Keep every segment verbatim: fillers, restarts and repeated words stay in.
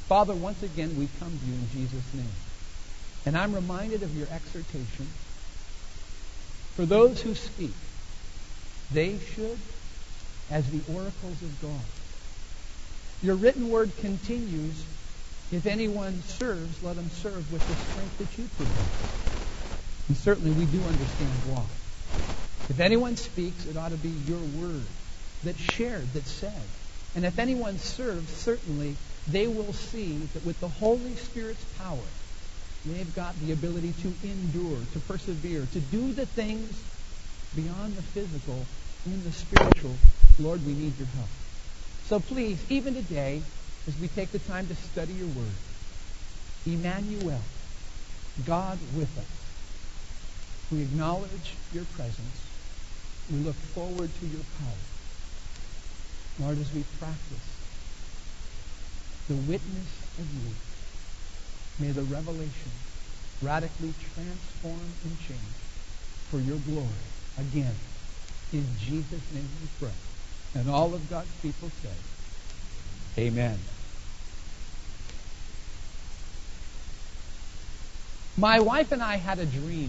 Father, once again, we come to you in Jesus' name. And I'm reminded of your exhortation. For those who speak, they should as the oracles of God. Your written word continues, if anyone serves, let him serve with the strength that you provide. And certainly we do understand why. If anyone speaks, it ought to be your word that's shared, that's said. And if anyone serves, certainly they will see that with the Holy Spirit's power, they've got the ability to endure, to persevere, to do the things beyond the physical in the spiritual. Lord, we need your help. So please, even today, as we take the time to study your word, Emmanuel, God with us, we acknowledge your presence. We look forward to your power. Lord, as we practice the witness of you, may the revelation radically transform and change for your glory. Again, in Jesus' name we pray. And all of God's people say, amen. My wife and I had a dream.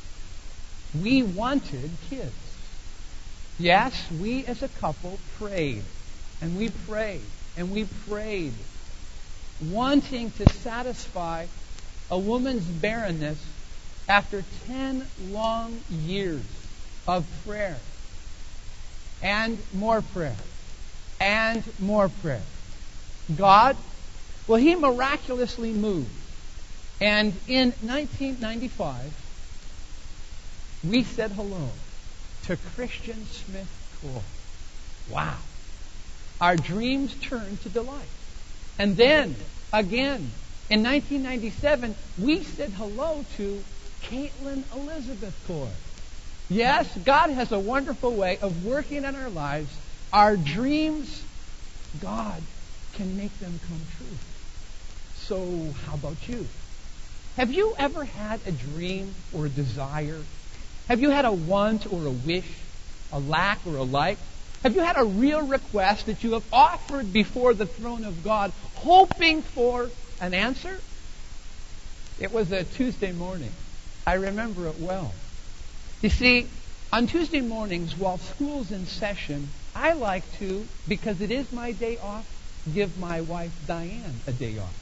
We wanted kids. Yes, we as a couple prayed. And we prayed. And we prayed. Wanting to satisfy a woman's barrenness after ten long years of prayer. And more prayer. And more prayer. God, well, He miraculously moved. And in nineteen ninety-five, we said hello to Christian Smith Cole. Wow. Our dreams turned to delight. And then, again, in nineteen ninety-seven, we said hello to Caitlin Elizabeth Core. Yes, God has a wonderful way of working in our lives. Our dreams, God can make them come true. So, how about you? Have you ever had a dream or a desire? Have you had a want or a wish, a lack or a like? Have you had a real request that you have offered before the throne of God, hoping for an answer? It was a Tuesday morning. I remember it well. You see, on Tuesday mornings, while school's in session, I like to, because it is my day off, give my wife Diane a day off.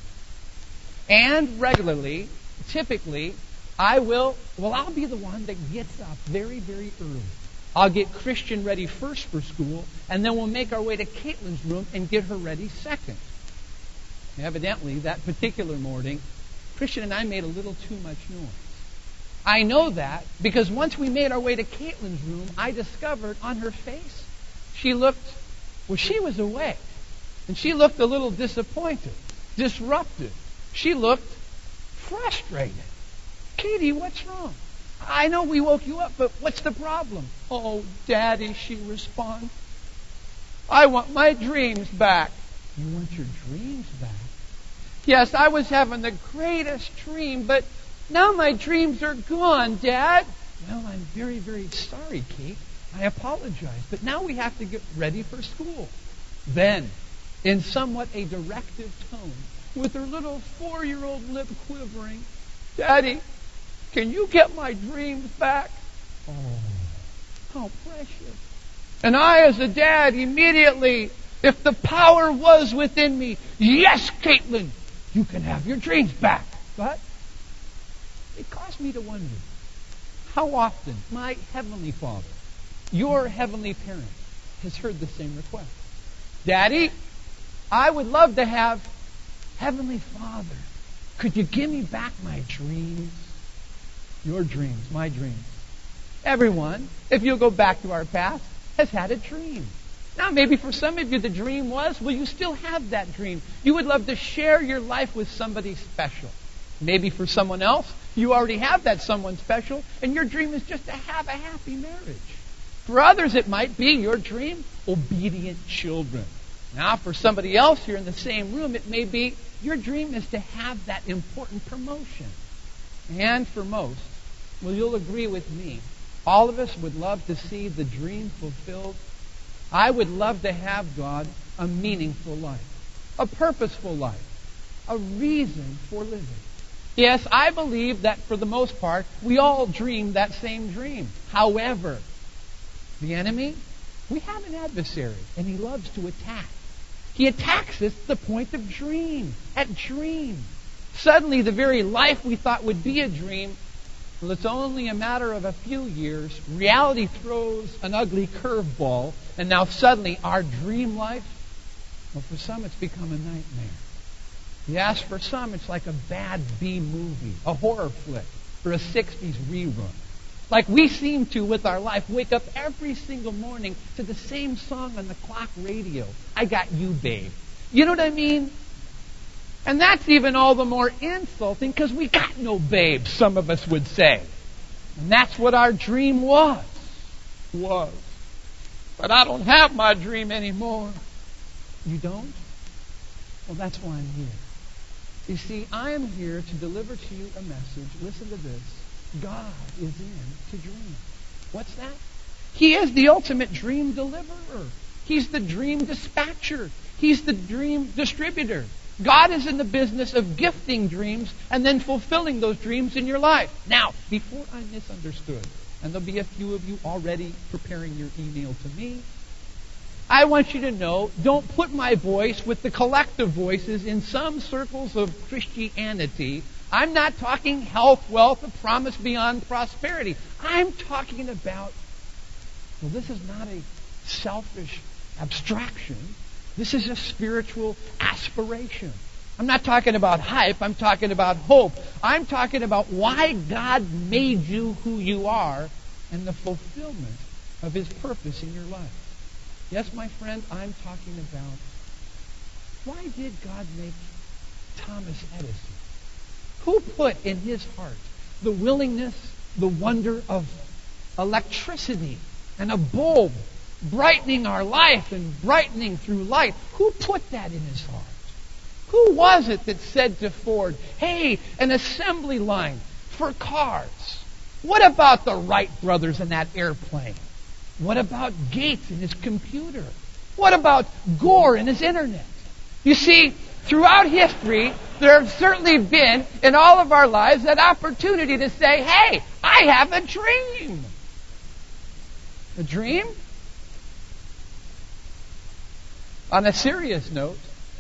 And regularly, typically, I will, well, I'll be the one that gets up very, very early. I'll get Christian ready first for school, and then we'll make our way to Caitlin's room and get her ready second. Evidently, that particular morning, Christian and I made a little too much noise. I know that because once we made our way to Caitlin's room, I discovered on her face, she looked, well, she was awake. And she looked a little disappointed, disrupted. She looked frustrated. Katie, what's wrong? I know we woke you up, but what's the problem? Oh, Daddy, she responds. I want my dreams back. You want your dreams back? Yes, I was having the greatest dream, but now my dreams are gone, Dad. Well, I'm very, very sorry, Kate. I apologize. But now we have to get ready for school. Then, in somewhat a directive tone, with her little four-year-old lip quivering, Daddy, can you get my dreams back? Oh, how precious. And I, as a dad, immediately, if the power was within me, yes, Caitlin, you can have your dreams back. But it caused me to wonder how often my Heavenly Father, your Heavenly Parent, has heard the same request. Daddy, I would love to have Heavenly Father, could you give me back my dreams? Your dreams, my dreams. Everyone, if you'll go back to our past, has had a dream. Now, maybe for some of you the dream was, well, you still have that dream. You would love to share your life with somebody special. Maybe for someone else, you already have that someone special, and your dream is just to have a happy marriage. For others, it might be your dream, obedient children. Now, for somebody else here in the same room, it may be your dream is to have that important promotion. And for most, well, you'll agree with me, all of us would love to see the dream fulfilled. I would love to have, God, a meaningful life, a purposeful life. a reason for living. Yes, I believe that for the most part, we all dream that same dream. However, the enemy, we have an adversary, and he loves to attack. He attacks us at the point of dream, at dream. Suddenly, the very life we thought would be a dream, well, it's only a matter of a few years. Reality throws an ugly curveball, and now suddenly our dream life, well, for some it's become a nightmare. Yes, for some it's like a bad B movie, a horror flick, or a sixties rerun. Like we seem to, with our life, wake up every single morning to the same song on the clock radio. I got you, babe. You know what I mean? And that's even all the more insulting because we got no babe, some of us would say. And that's what our dream was. Was. But I don't have my dream anymore. You don't? Well, that's why I'm here. You see, I am here to deliver to you a message. Listen to this. God is in to dream. What's that? He is the ultimate dream deliverer. He's the dream dispatcher. He's the dream distributor. God is in the business of gifting dreams and then fulfilling those dreams in your life. Now, before I'm misunderstood, and there'll be a few of you already preparing your email to me, I want you to know, don't put my voice with the collective voices in some circles of Christianity. I'm not talking health, wealth, a promise beyond prosperity. I'm talking about, well, this is not a selfish abstraction. This is a spiritual aspiration. I'm not talking about hype. I'm talking about hope. I'm talking about why God made you who you are and the fulfillment of His purpose in your life. Yes, my friend, I'm talking about why did God make Thomas Edison? Who put in his heart the willingness, the wonder of electricity and a bulb brightening our life and brightening through light? Who put that in his heart? Who was it that said to Ford, hey, an assembly line for cars? What about the Wright brothers and that airplane? What about Gates and his computer? What about Gore and his internet? You see, throughout history, there have certainly been, in all of our lives, that opportunity to say, hey, I have a dream. A dream? On a serious note,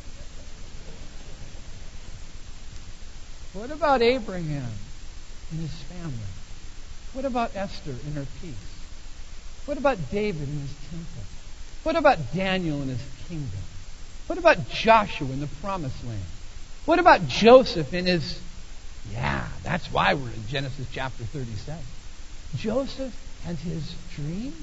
what about Abraham and his family? What about Esther and her peace? What about David and his temple? What about Daniel and his kingdom? What about Joshua and the promised land? What about Joseph and his... Yeah, that's why we're in Genesis chapter thirty-seven. Joseph and his dream?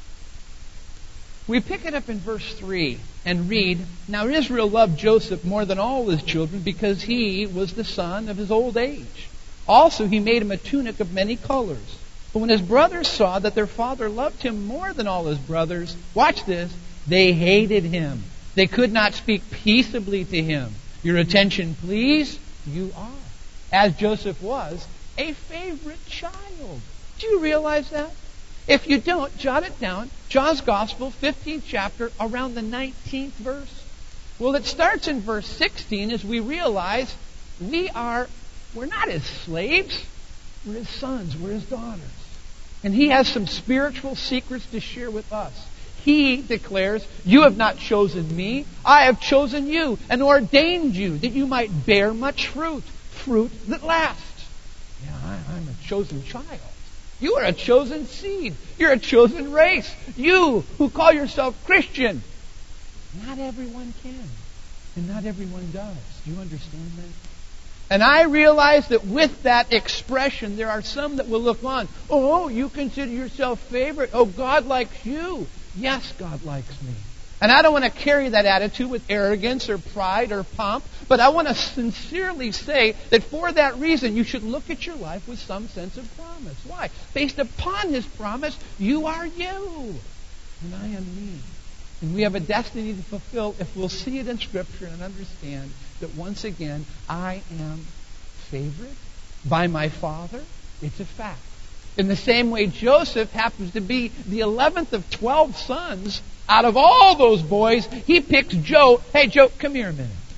We pick it up in verse three and read, Now Israel loved Joseph more than all his children because he was the son of his old age. Also he made him a tunic of many colors. But when his brothers saw that their father loved him more than all his brothers, watch this, they hated him. They could not speak peaceably to him. Your attention, please. You are, as Joseph was, a favorite child. Do you realize that? If you don't, jot it down. John's Gospel, fifteenth chapter, around the nineteenth verse. Well, it starts in verse sixteen as we realize we are, we're not his slaves. We're his sons. We're his daughters. And he has some spiritual secrets to share with us. He declares, you have not chosen me. I have chosen you and ordained you that you might bear much fruit. Fruit that lasts. Yeah, I, I'm a chosen child. You are a chosen seed. You're a chosen race. You who call yourself Christian. Not everyone can. And not everyone does. Do you understand that? And I realize that with that expression, there are some that will look on. Oh, you consider yourself favored. Oh, God likes you. Yes, God likes me. And I don't want to carry that attitude with arrogance or pride or pomp, but I want to sincerely say that for that reason, you should look at your life with some sense of promise. Why? Based upon His promise, you are you, and I am me. And we have a destiny to fulfill if we'll see it in Scripture and understand that once again, I am favored by my Father. It's a fact. In the same way, Joseph happens to be the eleventh of twelve sons. Out of all those boys, he picks Joe. Hey, Joe, come here a minute.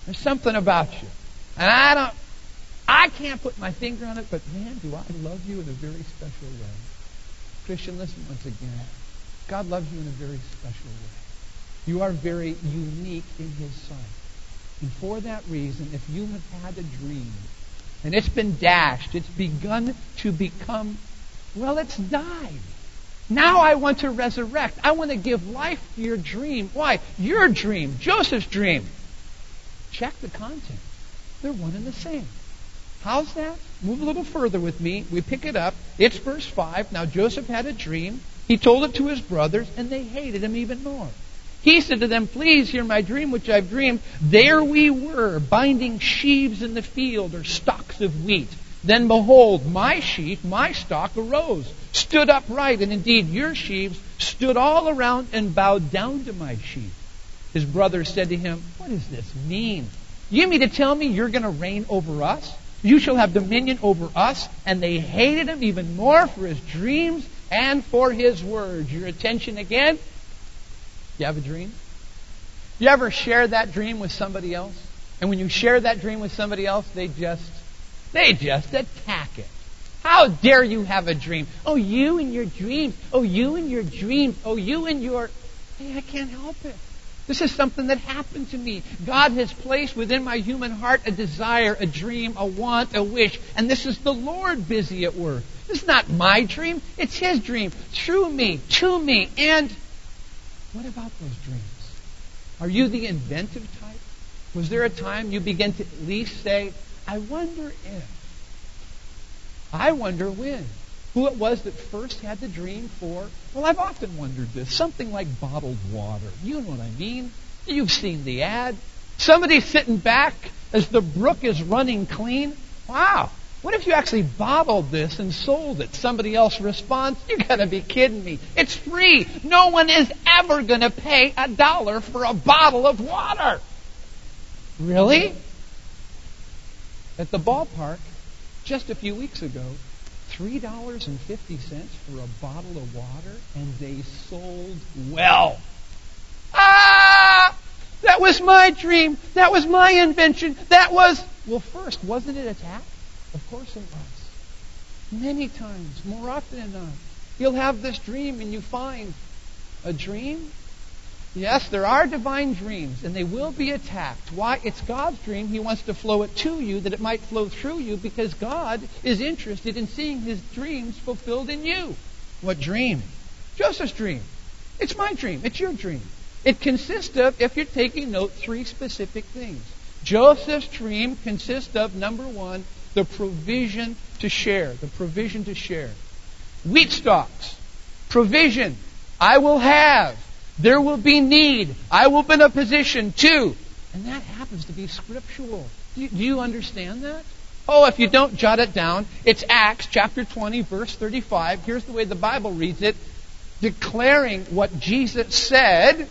There's something about you. And I don't, I can't put my finger on it, but man, do I love you in a very special way. Christian, listen once again. God loves you in a very special way. You are very unique in His sight. And for that reason, if you have had a dream, and it's been dashed, it's begun to become, well, it's died. Now I want to resurrect. I want to give life to your dream. Why? Your dream, Joseph's dream. Check the content. They're one and the same. How's that? Move a little further with me. We pick it up. It's verse five. Now Joseph had a dream. He told it to his brothers, and they hated him even more. He said to them, please hear my dream which I've dreamed. There we were, binding sheaves in the field, or stalks of wheat. Then behold, my sheaf, my stock arose, stood upright, and indeed your sheaves stood all around and bowed down to my sheaf. His brothers said to him, what does this mean? You mean to tell me you're going to reign over us? You shall have dominion over us. And they hated him even more for his dreams and for his words. Your attention again? You have a dream? You ever share that dream with somebody else? And when you share that dream with somebody else, they just, they just attack it. How dare you have a dream? Oh, you and your dreams. Oh, you and your dreams. Oh, you and your... Hey, I can't help it. This is something that happened to me. God has placed within my human heart a desire, a dream, a want, a wish. And this is the Lord busy at work. This is not my dream. It's His dream. Through me, to me. And what about those dreams? Are you the inventive type? Was there a time you began to at least say, I wonder if, I wonder when, who it was that first had the dream for? Well, I've often wondered this. Something like bottled water. You know what I mean? You've seen the ad. Somebody sitting back as the brook is running clean. Wow. What if you actually bottled this and sold it? Somebody else responds, you gotta be kidding me. It's free. No one is ever gonna pay a dollar for a bottle of water. Really? At the ballpark, just a few weeks ago, three dollars and fifty cents for a bottle of water, and they sold well. Ah! That was my dream. That was my invention. That was... Well, first, wasn't it attacked? Of course it was. Many times, more often than not. You'll have this dream and you find a dream. Yes, there are divine dreams, and they will be attacked. Why? It's God's dream. He wants to flow it to you, that it might flow through you, because God is interested in seeing His dreams fulfilled in you. What dream? Joseph's dream. It's my dream. It's your dream. It consists of, if you're taking note, three specific things. Joseph's dream consists of, number one, the provision to share. The provision to share. Wheat stalks. Provision. I will have. There will be need. I will be in a position to. And that happens to be scriptural. Do you, do you understand that? Oh, if you don't, jot it down. It's Acts chapter twenty, verse thirty-five. Here's the way the Bible reads it. Declaring what Jesus said.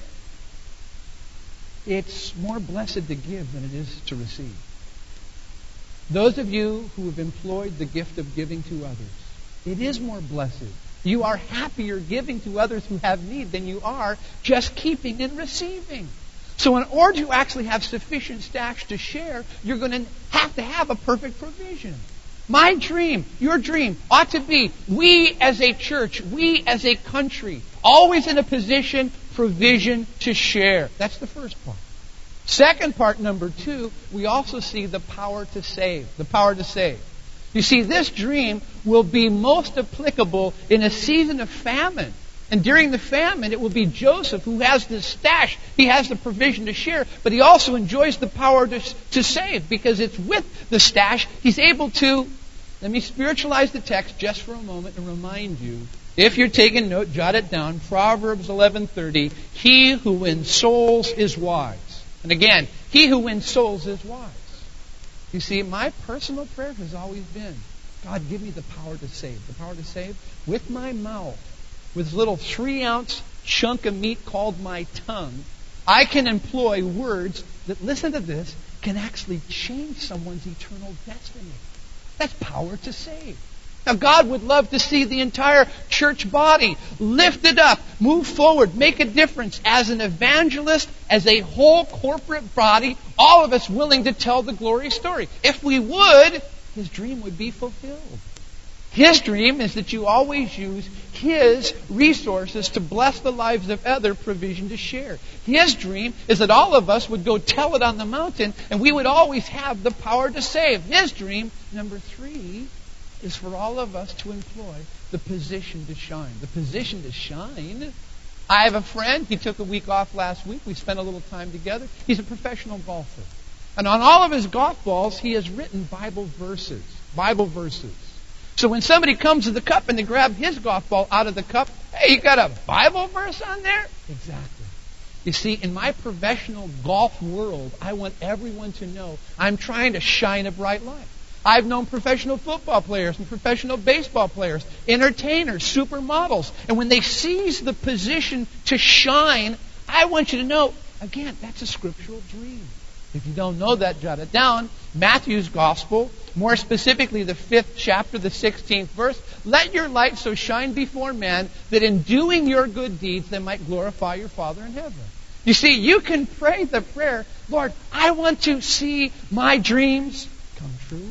It's more blessed to give than it is to receive. Those of you who have employed the gift of giving to others, it is more blessed. You are happier giving to others who have need than you are just keeping and receiving. So in order to actually have sufficient stash to share, you're going to have to have a perfect provision. My dream, your dream, ought to be we as a church, we as a country, always in a position, provision to share. That's the first part. Second part, number two, we also see the power to save. The power to save. You see, this dream will be most applicable in a season of famine. And during the famine, it will be Joseph who has this stash. He has the provision to share, but he also enjoys the power to, to save, because it's with the stash he's able to... Let me spiritualize the text just for a moment and remind you. If you're taking note, jot it down. Proverbs eleven thirty. He who wins souls is wise. And again, he who wins souls is wise. You see, my personal prayer has always been, God, give me the power to save. The power to save with my mouth, with this little three-ounce chunk of meat called my tongue. I can employ words that, listen to this, can actually change someone's eternal destiny. That's power to save. Now, God would love to see the entire church body lifted up, move forward, make a difference as an evangelist, as a whole corporate body, all of us willing to tell the glory story. If we would, His dream would be fulfilled. His dream is that you always use His resources to bless the lives of other, provision to share. His dream is that all of us would go tell it on the mountain, and we would always have the power to save. His dream, number three, is for all of us to employ the position to shine. The position to shine. I have a friend. He took a week off last week. We spent a little time together. He's a professional golfer. And on all of his golf balls, he has written Bible verses. Bible verses. So when somebody comes to the cup and they grab his golf ball out of the cup, hey, you got a Bible verse on there? Exactly. You see, in my professional golf world, I want everyone to know I'm trying to shine a bright light. I've known professional football players and professional baseball players, entertainers, supermodels. And when they seize the position to shine, I want you to know, again, that's a scriptural dream. If you don't know that, jot it down. Matthew's Gospel, more specifically the fifth chapter, the sixteenth verse. Let your light so shine before men that in doing your good deeds they might glorify your Father in heaven. You see, you can pray the prayer, Lord, I want to see my dreams come true.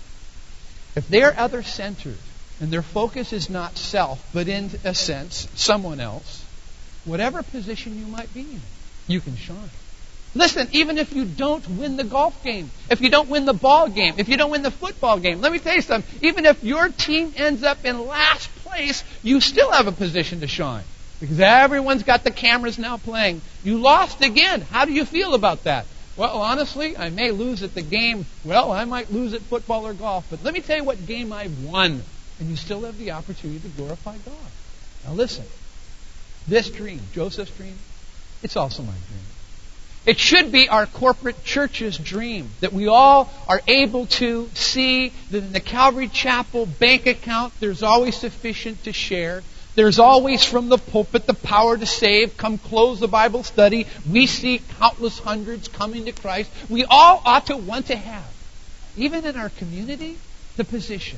If they're other-centered and their focus is not self, but in a sense, someone else, whatever position you might be in, you can shine. Listen, even if you don't win the golf game, if you don't win the ball game, if you don't win the football game, let me tell you something, even if your team ends up in last place, you still have a position to shine. Because everyone's got the cameras now playing. You lost again. How do you feel about that? Well, honestly, I may lose at the game. Well, I might lose at football or golf. But let me tell you what game I've won. And you still have the opportunity to glorify God. Now listen. This dream, Joseph's dream, it's also my dream. It should be our corporate church's dream. That we all are able to see that in the Calvary Chapel bank account, there's always sufficient to share. There's always from the pulpit the power to save. Come close the Bible study. We see countless hundreds coming to Christ. We all ought to want to have, even in our community, the position.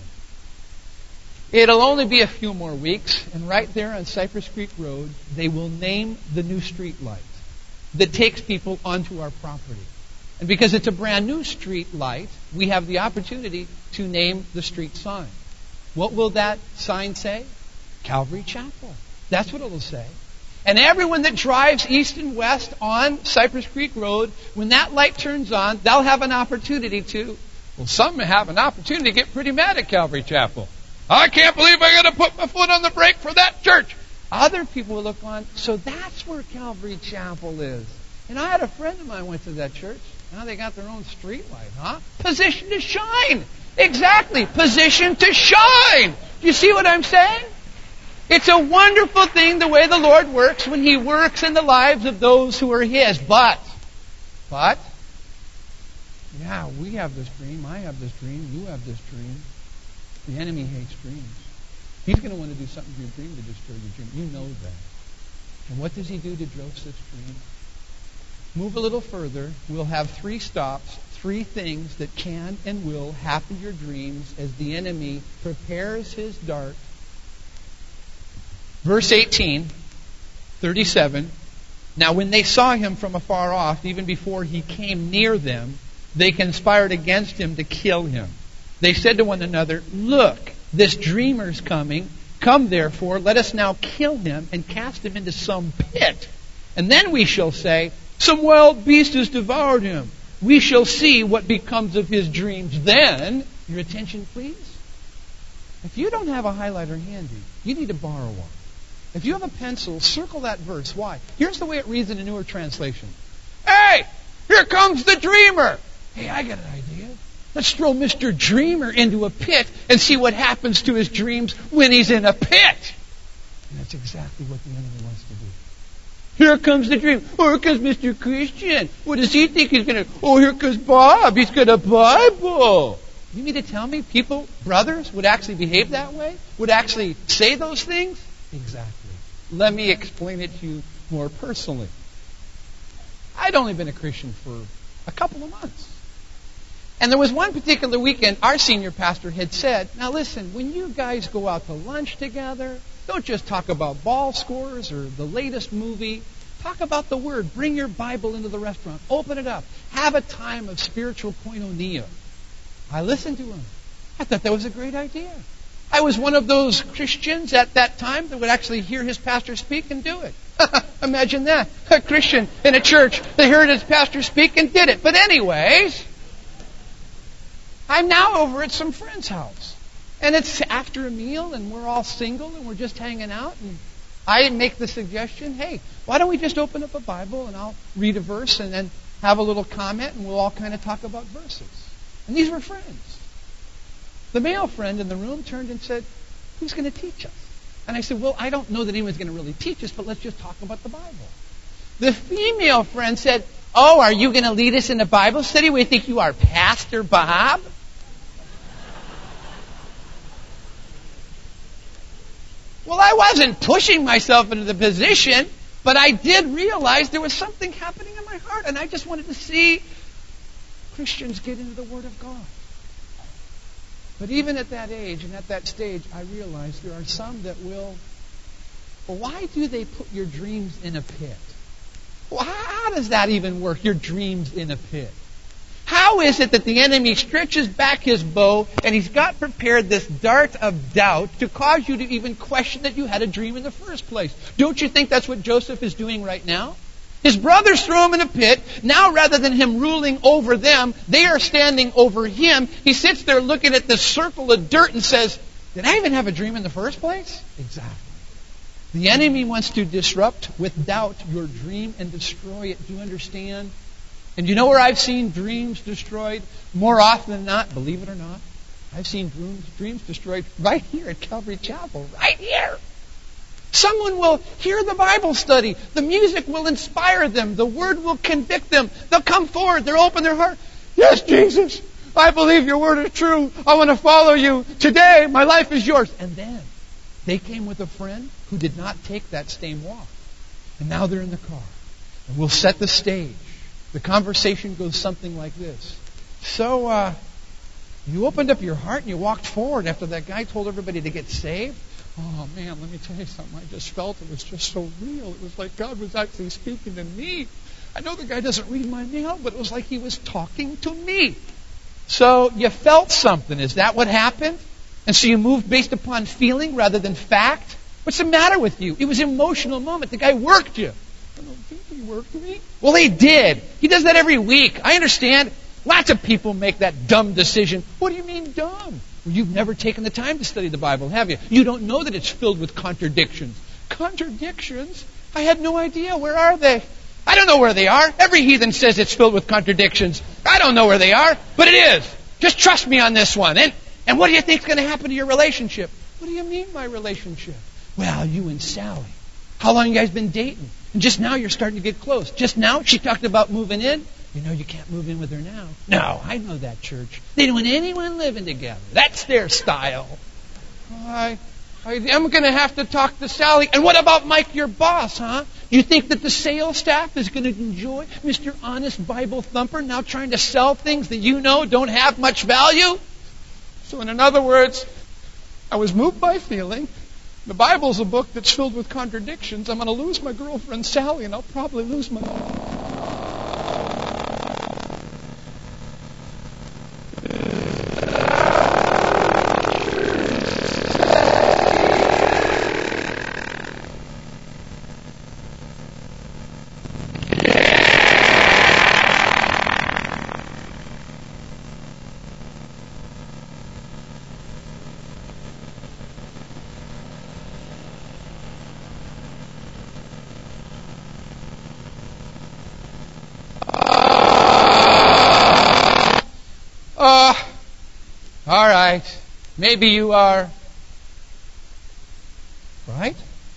It'll only be a few more weeks, and right there on Cypress Creek Road, they will name the new street light that takes people onto our property. And because it's a brand new street light, we have the opportunity to name the street sign. What will that sign say? Calvary Chapel. That's what it will say. And everyone that drives east and west on Cypress Creek Road, when that light turns on, they'll have an opportunity to, well, some have an opportunity to get pretty mad at Calvary Chapel. I can't believe I got to put my foot on the brake for that church. Other people will look on, so that's where Calvary Chapel is. And I had a friend of mine went to that church. Now they got their own street light, huh? Position to shine. Exactly. Position to shine. Do you see what I'm saying? It's a wonderful thing the way the Lord works when He works in the lives of those who are His. But, but, yeah, we have this dream. I have this dream. You have this dream. The enemy hates dreams. He's going to want to do something to your dream to destroy your dream. You know that. And what does he do to Joseph's dream? Move a little further. We'll have three stops, three things that can and will happen to your dreams as the enemy prepares his dart. Verse eighteen, thirty-seven. Now when they saw him from afar off, even before he came near them, they conspired against him to kill him. They said to one another, look, this dreamer's coming. Come therefore, let us now kill him and cast him into some pit. And then we shall say, some wild beast has devoured him. We shall see what becomes of his dreams then. Your attention, please. If you don't have a highlighter handy, you need to borrow one. If you have a pencil, circle that verse. Why? Here's the way it reads in a newer translation. Hey, here comes the dreamer. Hey, I got an idea. Let's throw Mister Dreamer into a pit and see what happens to his dreams when he's in a pit. And that's exactly what the enemy wants to do. Here comes the dream. Oh, here comes Mister Christian. What does he think he's going to... Oh, here comes Bob. He's got a Bible. You mean to tell me people, brothers, would actually behave that way? Would actually say those things? Exactly. Let me explain it to you more personally. I'd only been a Christian for a couple of months. And there was one particular weekend, our senior pastor had said, now listen, when you guys go out to lunch together, don't just talk about ball scores or the latest movie. Talk about the Word. Bring your Bible into the restaurant. Open it up. Have a time of spiritual koinonia. I listened to him. I thought that was a great idea. I was one of those Christians at that time that would actually hear his pastor speak and do it. Imagine that. A Christian in a church that heard his pastor speak and did it. But anyways, I'm now over at some friend's house. And it's after a meal and we're all single and we're just hanging out. And I make the suggestion, hey, why don't we just open up a Bible and I'll read a verse and then have a little comment and we'll all kind of talk about verses. And these were friends. The male friend in the room turned and said, who's going to teach us? And I said, well, I don't know that anyone's going to really teach us, but let's just talk about the Bible. The female friend said, oh, are you going to lead us in a Bible study? We think you are Pastor Bob? Well, I wasn't pushing myself into the position, but I did realize there was something happening in my heart, and I just wanted to see Christians get into the Word of God. But even at that age and at that stage, I realized there are some that will, well, why do they put your dreams in a pit? Well, how does that even work, your dreams in a pit? How is it that the enemy stretches back his bow and he's got prepared this dart of doubt to cause you to even question that you had a dream in the first place? Don't you think that's what Joseph is doing right now? His brothers throw him in a pit. Now, rather than him ruling over them, they are standing over him. He sits there looking at this circle of dirt and says, did I even have a dream in the first place? Exactly. The enemy wants to disrupt with doubt your dream and destroy it. Do you understand? And you know where I've seen dreams destroyed? More often than not, believe it or not, I've seen dreams, dreams destroyed right here at Calvary Chapel. Right here. Someone will hear the Bible study. The music will inspire them. The Word will convict them. They'll come forward. They'll open their heart. Yes, Jesus, I believe your Word is true. I want to follow you. Today, my life is yours. And then they came with a friend who did not take that same walk. And now they're in the car. And we'll set the stage. The conversation goes something like this. So, uh, you opened up your heart and you walked forward after that guy told everybody to get saved? Oh, man, let me tell you something. I just felt it was just so real. It was like God was actually speaking to me. I know the guy doesn't read my mail, but it was like he was talking to me. So you felt something. Is that what happened? And so you moved based upon feeling rather than fact? What's the matter with you? It was an emotional moment. The guy worked you. I don't think he worked me. Well, he did. He does that every week. I understand. Lots of people make that dumb decision. What do you mean dumb? Well, you've never taken the time to study the Bible, have you? You don't know that it's filled with contradictions. Contradictions? I had no idea. Where are they? I don't know where they are. Every heathen says it's filled with contradictions. I don't know where they are, but it is. Just trust me on this one. And, and what do you think is going to happen to your relationship? What do you mean, my relationship? Well, you and Sally. How long you guys been dating? And just now you're starting to get close. Just now she talked about moving in. You know you can't move in with her now. No, I know that church. They don't want anyone living together. That's their style. I, I am going to have to talk to Sally. And what about Mike, your boss, huh? You think that the sales staff is going to enjoy Mister Honest Bible Thumper now trying to sell things that you know don't have much value? So in other words, I was moved by feeling. The Bible's a book that's filled with contradictions. I'm going to lose my girlfriend Sally, and I'll probably lose my... Uh, all right. Maybe you are. Right?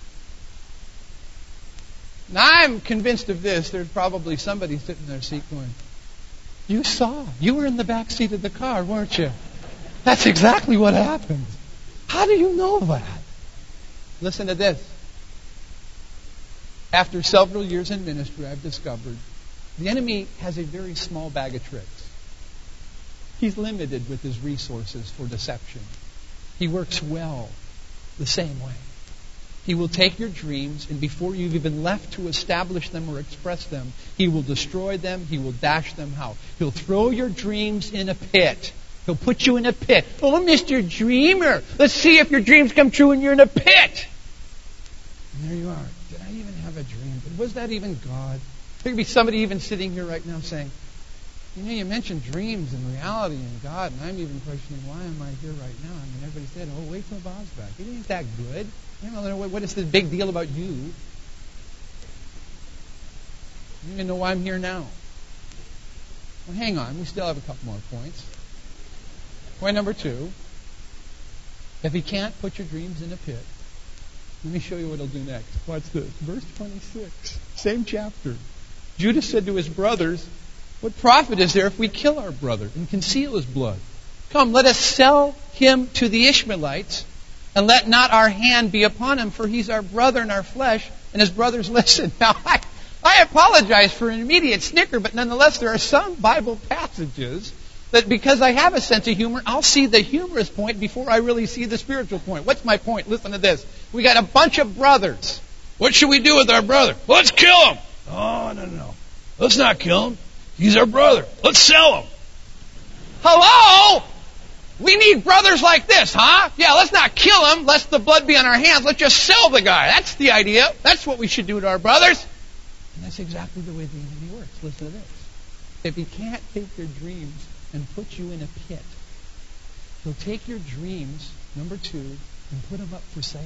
Now, I'm convinced of this. There's probably somebody sitting in their seat going, you saw. You were in the back seat of the car, weren't you? That's exactly what happened. How do you know that? Listen to this. After several years in ministry, I've discovered the enemy has a very small bag of tricks. He's limited with his resources for deception. He works well the same way. He will take your dreams, and before you've even left to establish them or express them, He will destroy them. He will dash them out. He'll throw your dreams in a pit. He'll put you in a pit. Oh, Mister Dreamer, let's see if your dreams come true and you're in a pit. And there you are. Did I even have a dream? Was that even God? There could be somebody even sitting here right now saying, you know, you mentioned dreams and reality and God, and I'm even questioning, why am I here right now? I mean, everybody said, oh, wait till Bob's back. It ain't that good. You know, what is the big deal about you? You don't even know why I'm here now. Well, hang on. We still have a couple more points. Point number two. If He can't put your dreams in a pit, let me show you what He'll do next. Watch this. Verse twenty-six. Same chapter. Judas said to his brothers, what profit is there if we kill our brother and conceal his blood? Come, let us sell him to the Ishmaelites, and let not our hand be upon him, for he's our brother and our flesh. And his brothers listened. Now, I, I apologize for an immediate snicker, but nonetheless, there are some Bible passages that because I have a sense of humor, I'll see the humorous point before I really see the spiritual point. What's my point? Listen to this. We got a bunch of brothers. What should we do with our brother? Let's kill him. Oh, no, no, no. Let's not kill him. He's our brother. Let's sell him. Hello? We need brothers like this, huh? Yeah, let's not kill him, lest the blood be on our hands. Let's just sell the guy. That's the idea. That's what we should do to our brothers. And that's exactly the way the enemy works. Listen to this. If he can't take your dreams and put you in a pit, he'll take your dreams, number two, and put them up for sale.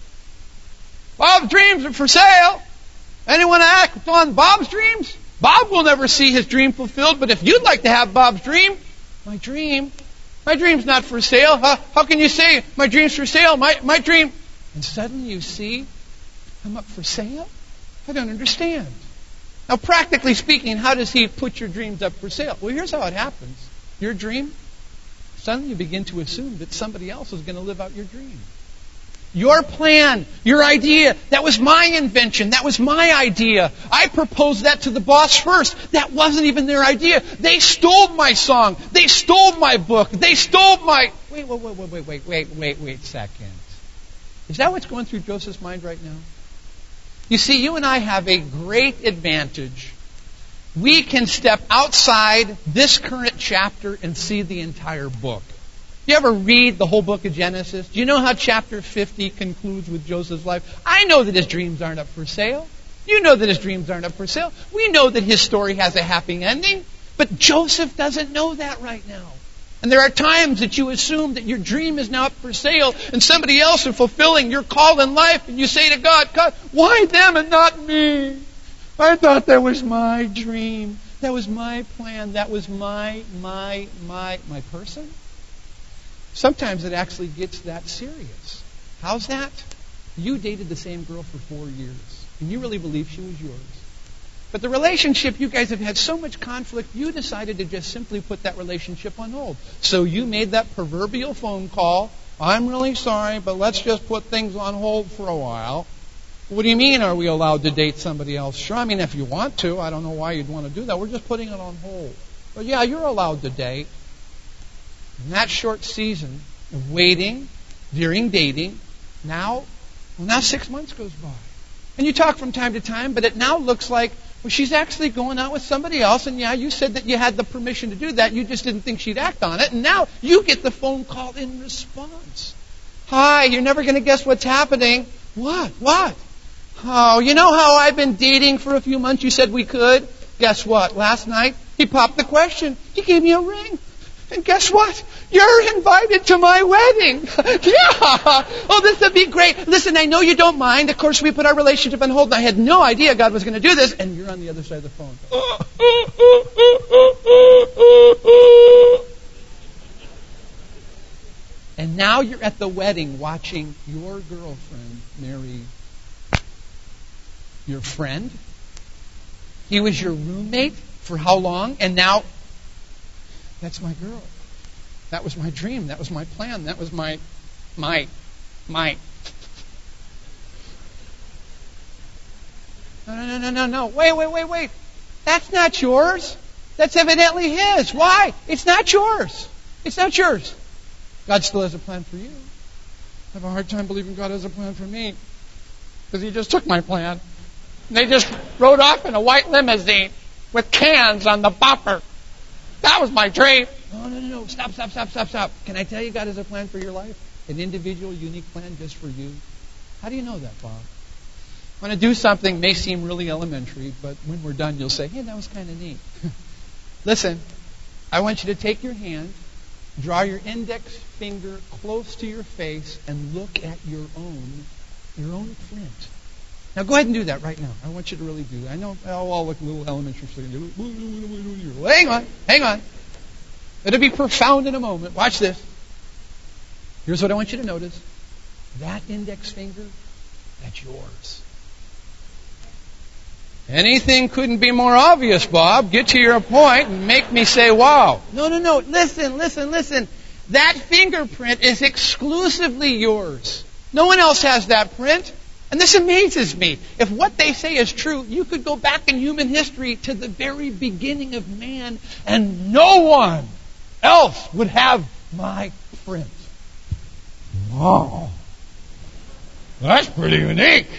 Bob's dreams are for sale. Anyone act on Bob's dreams? Bob will never see his dream fulfilled, but if you'd like to have Bob's dream, my dream, my dream's not for sale. Huh? How can you say my dream's for sale? My my dream. And suddenly you see, I'm up for sale? I don't understand. Now, practically speaking, how does he put your dreams up for sale? Well, here's how it happens. Your dream, suddenly you begin to assume that somebody else is going to live out your dream. Your plan, your idea, that was my invention. That was my idea. I proposed that to the boss first. That wasn't even their idea. They stole my song. They stole my book. They stole my... Wait, wait, wait, wait, wait, wait, wait, wait, wait a second. Is that what's going through Joseph's mind right now? You see, you and I have a great advantage. We can step outside this current chapter and see the entire book. You ever read the whole book of Genesis? Do you know how chapter fifty concludes with Joseph's life? I know that his dreams aren't up for sale. You know that his dreams aren't up for sale. We know that his story has a happy ending. But Joseph doesn't know that right now. And there are times that you assume that your dream is now up for sale and somebody else is fulfilling your call in life. And you say to God, God, why them and not me? I thought that was my dream. That was my plan. That was my, my, my, my person. Sometimes it actually gets that serious. How's that? You dated the same girl for four years, and you really believe she was yours. But the relationship, you guys have had so much conflict, you decided to just simply put that relationship on hold. So you made that proverbial phone call. I'm really sorry, but let's just put things on hold for a while. What do you mean, are we allowed to date somebody else? Sure, I mean, if you want to. I don't know why you'd want to do that. We're just putting it on hold. But yeah, you're allowed to date. In that short season of waiting, during dating, now, well, now six months goes by. And you talk from time to time, but it now looks like, well, she's actually going out with somebody else, and yeah, you said that you had the permission to do that. You just didn't think she'd act on it, and now you get the phone call in response. Hi, you're never going to guess what's happening. What? What? Oh, you know how I've been dating for a few months? You said we could. Guess what? Last night, he popped the question. He gave me a ring. And guess what? You're invited to my wedding. Yeah. Oh, this would be great. Listen, I know you don't mind. Of course, we put our relationship on hold. And I had no idea God was going to do this. And you're on the other side of the phone. And now you're at the wedding watching your girlfriend marry your friend. He was your roommate for how long? And now... that's my girl. That was my dream. That was my plan. That was my, my, my. No, no, no, no, no. Wait, wait, wait, wait. That's not yours. That's evidently His. Why? It's not yours. It's not yours. God still has a plan for you. I have a hard time believing God has a plan for me because He just took my plan. And they just rode off in a white limousine with cans on the bumper. That was my dream. No, no, no, no. Stop, stop, stop, stop, stop. Can I tell you God has a plan for your life? An individual, unique plan just for you? How do you know that, Bob? I want to do something may seem really elementary, but when we're done, you'll say, hey, that was kind of neat. Listen, I want you to take your hand, draw your index finger close to your face, and look at your own, your own print. Now, go ahead and do that right now. I want you to really do that. I know I'll all look a little elementary. Well, hang on, hang on. It'll be profound in a moment. Watch this. Here's what I want you to notice. That index finger, that's yours. Anything couldn't be more obvious, Bob. Get to your point and make me say, wow. No, no, no. Listen, listen, listen. That fingerprint is exclusively yours. No one else has that print. And this amazes me. If what they say is true, you could go back in human history to the very beginning of man, and no one else would have my print. Wow. That's pretty unique.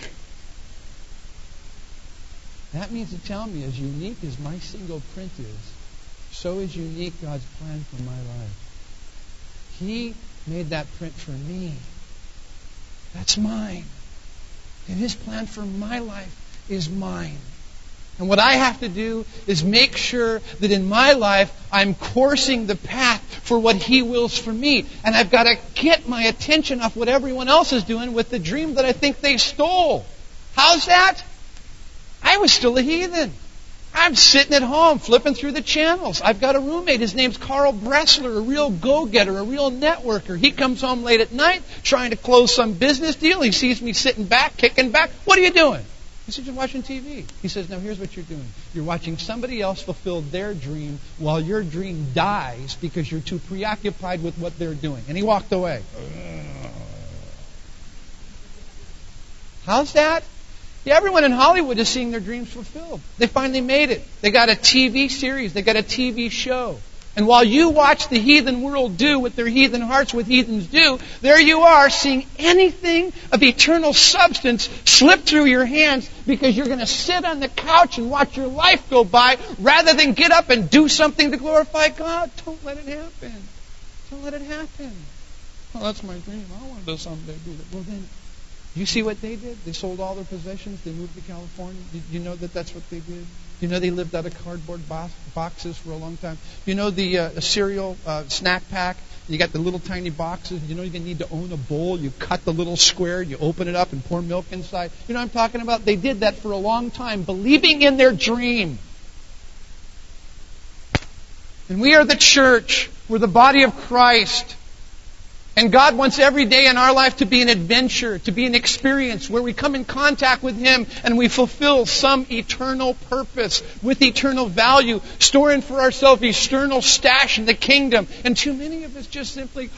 That means to tell me, as unique as my single print is, so is unique God's plan for my life. He made that print for me. That's mine. And His plan for my life is mine. And what I have to do is make sure that in my life I'm coursing the path for what He wills for me. And I've got to get my attention off what everyone else is doing with the dream that I think they stole. How's that? I was still a heathen. I'm sitting at home flipping through the channels. I've got a roommate. His name's Carl Bressler, a real go-getter, a real networker. He comes home late at night trying to close some business deal. He sees me sitting back, kicking back. What are you doing? He says, you're watching T V. He says, now here's what you're doing. You're watching somebody else fulfill their dream while your dream dies because you're too preoccupied with what they're doing. And he walked away. How's that? Yeah, everyone in Hollywood is seeing their dreams fulfilled. They finally made it. They got a T V series. They got a T V show. And while you watch the heathen world do what their heathen hearts with heathens do, there you are seeing anything of eternal substance slip through your hands because you're going to sit on the couch and watch your life go by rather than get up and do something to glorify God. Don't let it happen. Don't let it happen. Well, that's my dream. I want to someday do that. Well, then, you see what they did? They sold all their possessions. They moved to California. Did you know that that's what they did? You know they lived out of cardboard bo- boxes for a long time. You know the uh, cereal uh, snack pack? You got the little tiny boxes. You know you need to own a bowl. You cut the little square. You open it up and pour milk inside. You know what I'm talking about? They did that for a long time, believing in their dream. And we are the church. We're the body of Christ. And God wants every day in our life to be an adventure, to be an experience where we come in contact with Him and we fulfill some eternal purpose with eternal value, storing for ourselves eternal stash in the kingdom. And too many of us just simply,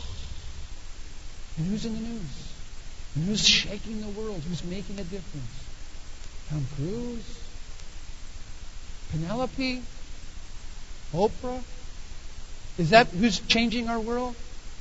and who's in the news? And who's shaking the world? Who's making a difference? Tom Cruise? Penelope? Oprah? Is that who's changing our world?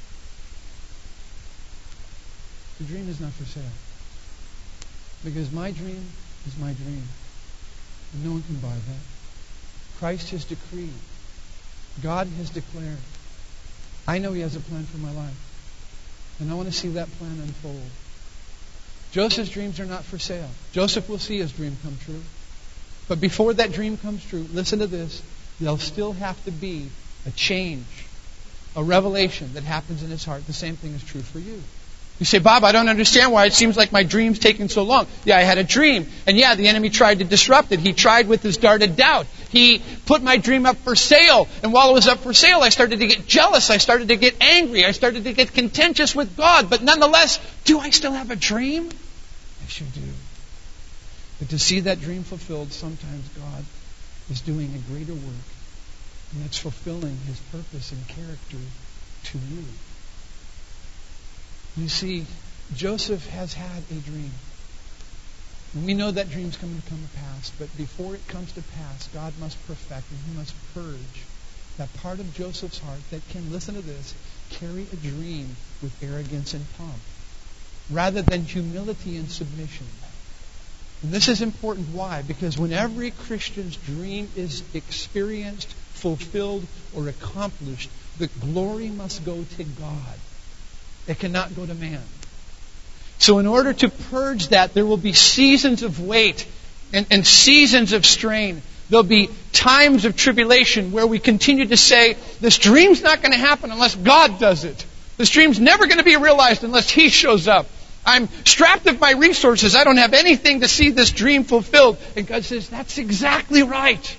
The dream is not for sale. Because my dream is my dream. And no one can buy that. Christ has decreed. God has declared. I know He has a plan for my life. And I want to see that plan unfold. Joseph's dreams are not for sale. Joseph will see his dream come true. But before that dream comes true, listen to this. There'll still have to be a change, a revelation that happens in his heart. The same thing is true for you. You say, Bob, I don't understand why it seems like my dream's taking so long. Yeah, I had a dream. And yeah, the enemy tried to disrupt it. He tried with his dart of doubt. He put my dream up for sale. And while it was up for sale, I started to get jealous. I started to get angry. I started to get contentious with God. But nonetheless, do I still have a dream? Yes, you do. But to see that dream fulfilled, sometimes God is doing a greater work. And that's fulfilling His purpose and character to you. You see, Joseph has had a dream. And we know that dream's coming to come to pass, but before it comes to pass, God must perfect and He must purge that part of Joseph's heart that can, listen to this, carry a dream with arrogance and pomp, rather than humility and submission. And this is important. Why? Because when every Christian's dream is experienced, fulfilled, or accomplished, the glory must go to God. It cannot go to man. So in order to purge that, there will be seasons of wait and, and seasons of strain. There'll be times of tribulation where we continue to say, this dream's not going to happen unless God does it. This dream's never going to be realized unless He shows up. I'm strapped of my resources. I don't have anything to see this dream fulfilled. And God says, that's exactly right.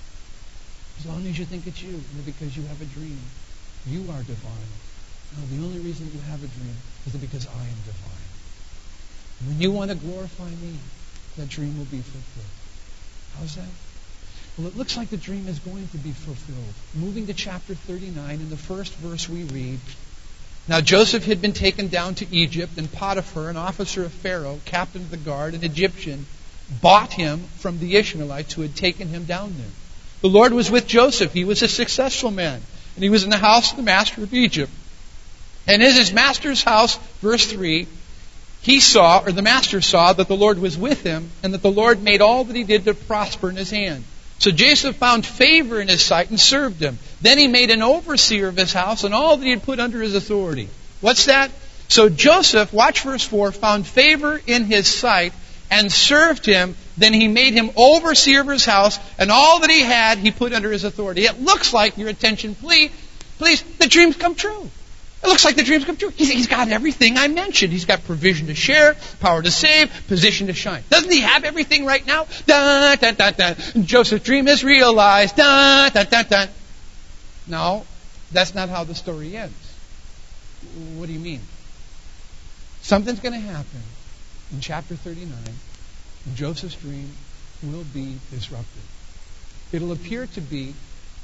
As long as you think it's you, and because you have a dream, you are divine. No, the only reason you have a dream is because I am divine. When you want to glorify me, that dream will be fulfilled. How's that? Well, it looks like the dream is going to be fulfilled. Moving to chapter thirty-nine, in the first verse we read, now Joseph had been taken down to Egypt, and Potiphar, an officer of Pharaoh, captain of the guard, an Egyptian, bought him from the Ishmaelites who had taken him down there. The Lord was with Joseph. He was a successful man, and he was in the house of the master of Egypt. And in his master's house, verse three, he saw, or the master saw, that the Lord was with him, and that the Lord made all that he did to prosper in his hand. So Joseph found favor in his sight and served him. Then he made an overseer of his house and all that he had put under his authority. What's that? So Joseph, watch verse four, found favor in his sight and served him. Then he made him overseer of his house, and all that he had he put under his authority. It looks like, your attention please, please, the dreams come true. It looks like the dreams come true. He's, he's got everything I mentioned. He's got provision to share, power to save, position to shine. Doesn't he have everything right now? Dun, dun, dun, dun. Joseph's dream is realized. Dun, dun, dun, dun. No, that's not how the story ends. What do you mean? Something's going to happen in chapter thirty-nine, and Joseph's dream will be disrupted. It'll appear to be,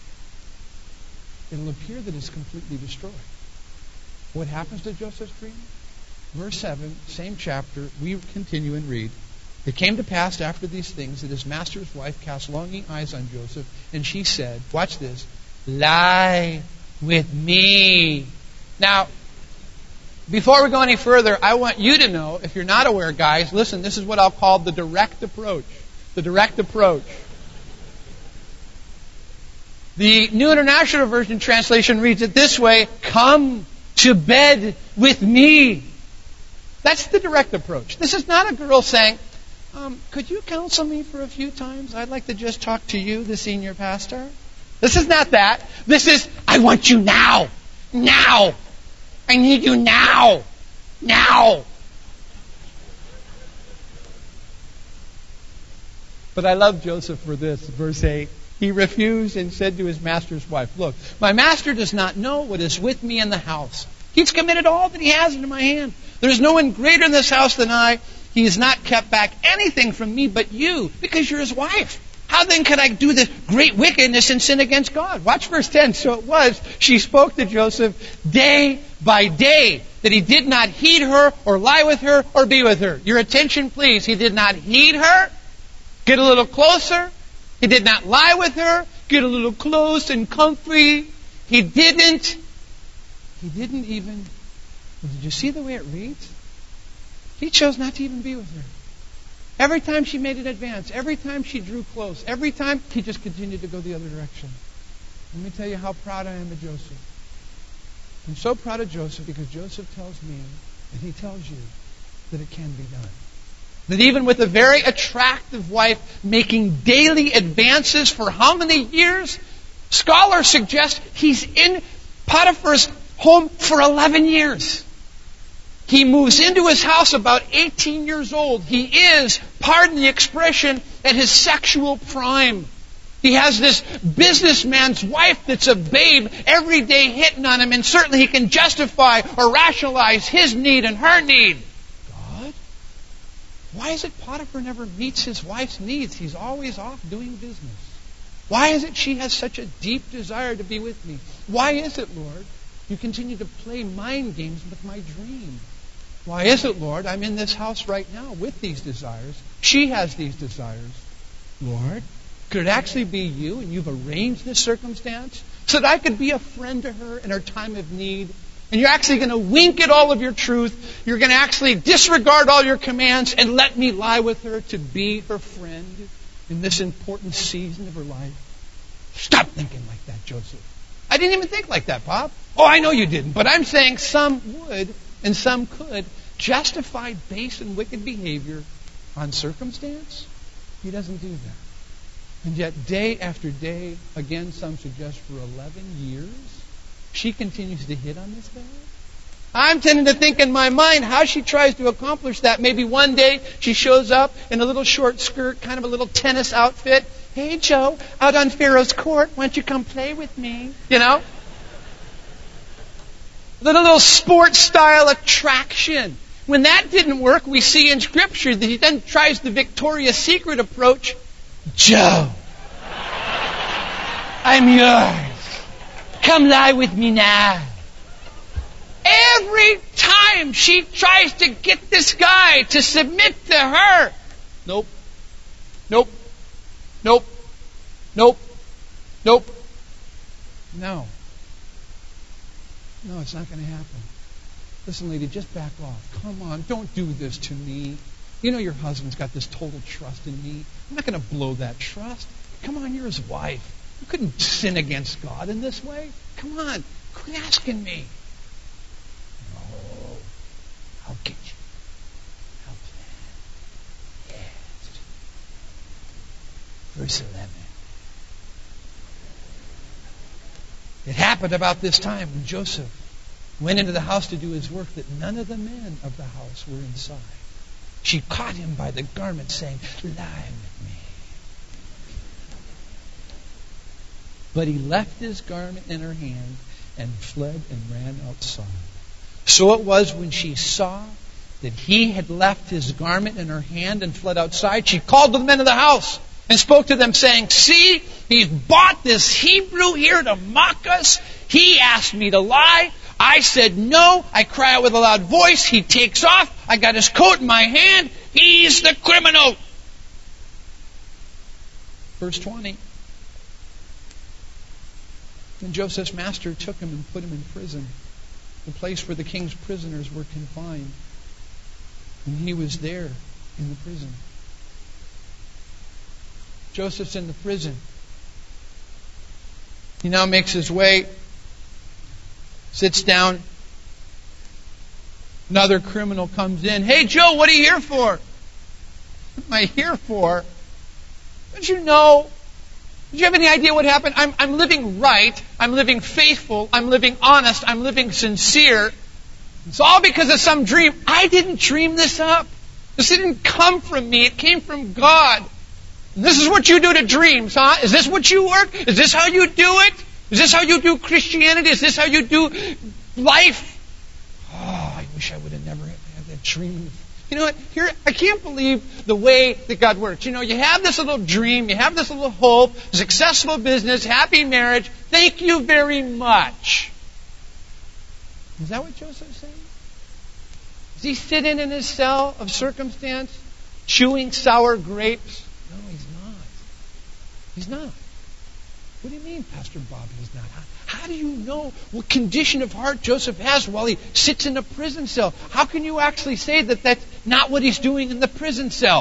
it'll appear that it's completely destroyed. What happens to Joseph's dream? Verse seven, same chapter, we continue and read. It came to pass after these things that his master's wife cast longing eyes on Joseph, and she said, watch this, lie with me. Now, before we go any further, I want you to know, if you're not aware, guys, listen, this is what I'll call the direct approach. The direct approach. The New International Version translation reads it this way, come to bed with me. That's the direct approach. This is not a girl saying, um, could you counsel me for a few times? I'd like to just talk to you, the senior pastor. This is not that. This is, I want you now. Now. I need you now. Now. But I love Joseph for this, verse eight. He refused and said to his master's wife, look, my master does not know what is with me in the house. He's committed all that he has into my hand. There is no one greater in this house than I. He has not kept back anything from me but you, because you're his wife. How then could I do this great wickedness and sin against God? Watch verse ten. So it was, she spoke to Joseph day by day, that he did not heed her or lie with her or be with her. Your attention, please. He did not heed her. Get a little closer. He did not lie with her. Get a little close and comfy. He didn't. He didn't even. Did you see the way it reads? He chose not to even be with her. Every time she made an advance, every time she drew close, every time he just continued to go the other direction. Let me tell you how proud I am of Joseph. I'm so proud of Joseph because Joseph tells me, and he tells you, that it can be done. That even with a very attractive wife making daily advances for how many years? Scholars suggest he's in Potiphar's home for eleven years. He moves into his house about eighteen years old. He is, pardon the expression, at his sexual prime. He has this businessman's wife that's a babe every day hitting on him, and certainly he can justify or rationalize his need and her need. God? Why is it Potiphar never meets his wife's needs? He's always off doing business. Why is it she has such a deep desire to be with me? Why is it, Lord, you continue to play mind games with my dream? Why is it, Lord? I'm in this house right now with these desires. She has these desires. Lord, could it actually be you and you've arranged this circumstance so that I could be a friend to her in her time of need? And you're actually going to wink at all of your truth. You're going to actually disregard all your commands and let me lie with her to be her friend in this important season of her life. Stop thinking like that, Joseph. I didn't even think like that, Bob. Oh, I know you didn't. But I'm saying some would and some could justify base and wicked behavior on circumstance. He doesn't do that. And yet, day after day, again, some suggest for eleven years, she continues to hit on this guy. I'm tending to think in my mind how she tries to accomplish that. Maybe one day she shows up in a little short skirt, kind of a little tennis outfit. Hey, Joe, out on Pharaoh's court, why don't you come play with me? You know? The little sports style attraction. When that didn't work, we see in Scripture that he then tries the Victoria's Secret approach. Joe, I'm yours. Come lie with me now. Every time she tries to get this guy to submit to her. Nope. Nope. Nope. Nope. Nope. No. No, it's not going to happen. Listen, lady, just back off. Come on, don't do this to me. You know your husband's got this total trust in me. I'm not going to blow that trust. Come on, you're his wife. You couldn't sin against God in this way. Come on, quit asking me. No, I'll get you. I'll plan. Yes. Verse eleven. It happened about this time when Joseph went into the house to do his work that none of the men of the house were inside. She caught him by the garment, saying, lie with me. But he left his garment in her hand and fled and ran outside. So it was when she saw that he had left his garment in her hand and fled outside, she called to the men of the house and spoke to them, saying, see, he's bought this Hebrew here to mock us. He asked me to lie. I said no. I cry out with a loud voice. He takes off. I got his coat in my hand. He's the criminal. Verse twenty. Then Joseph's master took him and put him in prison, the place where the king's prisoners were confined. And he was there in the prison. Joseph's in the prison. He now makes his way, sits down. Another criminal comes in. Hey, Joe, what are you here for? What am I here for? Don't you know? Do you have any idea what happened? I'm, I'm living right. I'm living faithful. I'm living honest. I'm living sincere. It's all because of some dream. I didn't dream this up. This didn't come from me. It came from God. And this is what you do to dreams, huh? Is this what you work? Is this how you do it? Is this how you do Christianity? Is this how you do life? Oh, I wish I would have never had that dream. You know what? Here, I can't believe the way that God works. You know, you have this little dream, you have this little hope, successful business, happy marriage. Thank you very much. Is that what Joseph's saying? Is he sitting in his cell of circumstance, chewing sour grapes? No, he's not. He's not. What do you mean, Pastor Bob, he's not? How, how do you know what condition of heart Joseph has while he sits in a prison cell? How can you actually say that that's not what he's doing in the prison cell?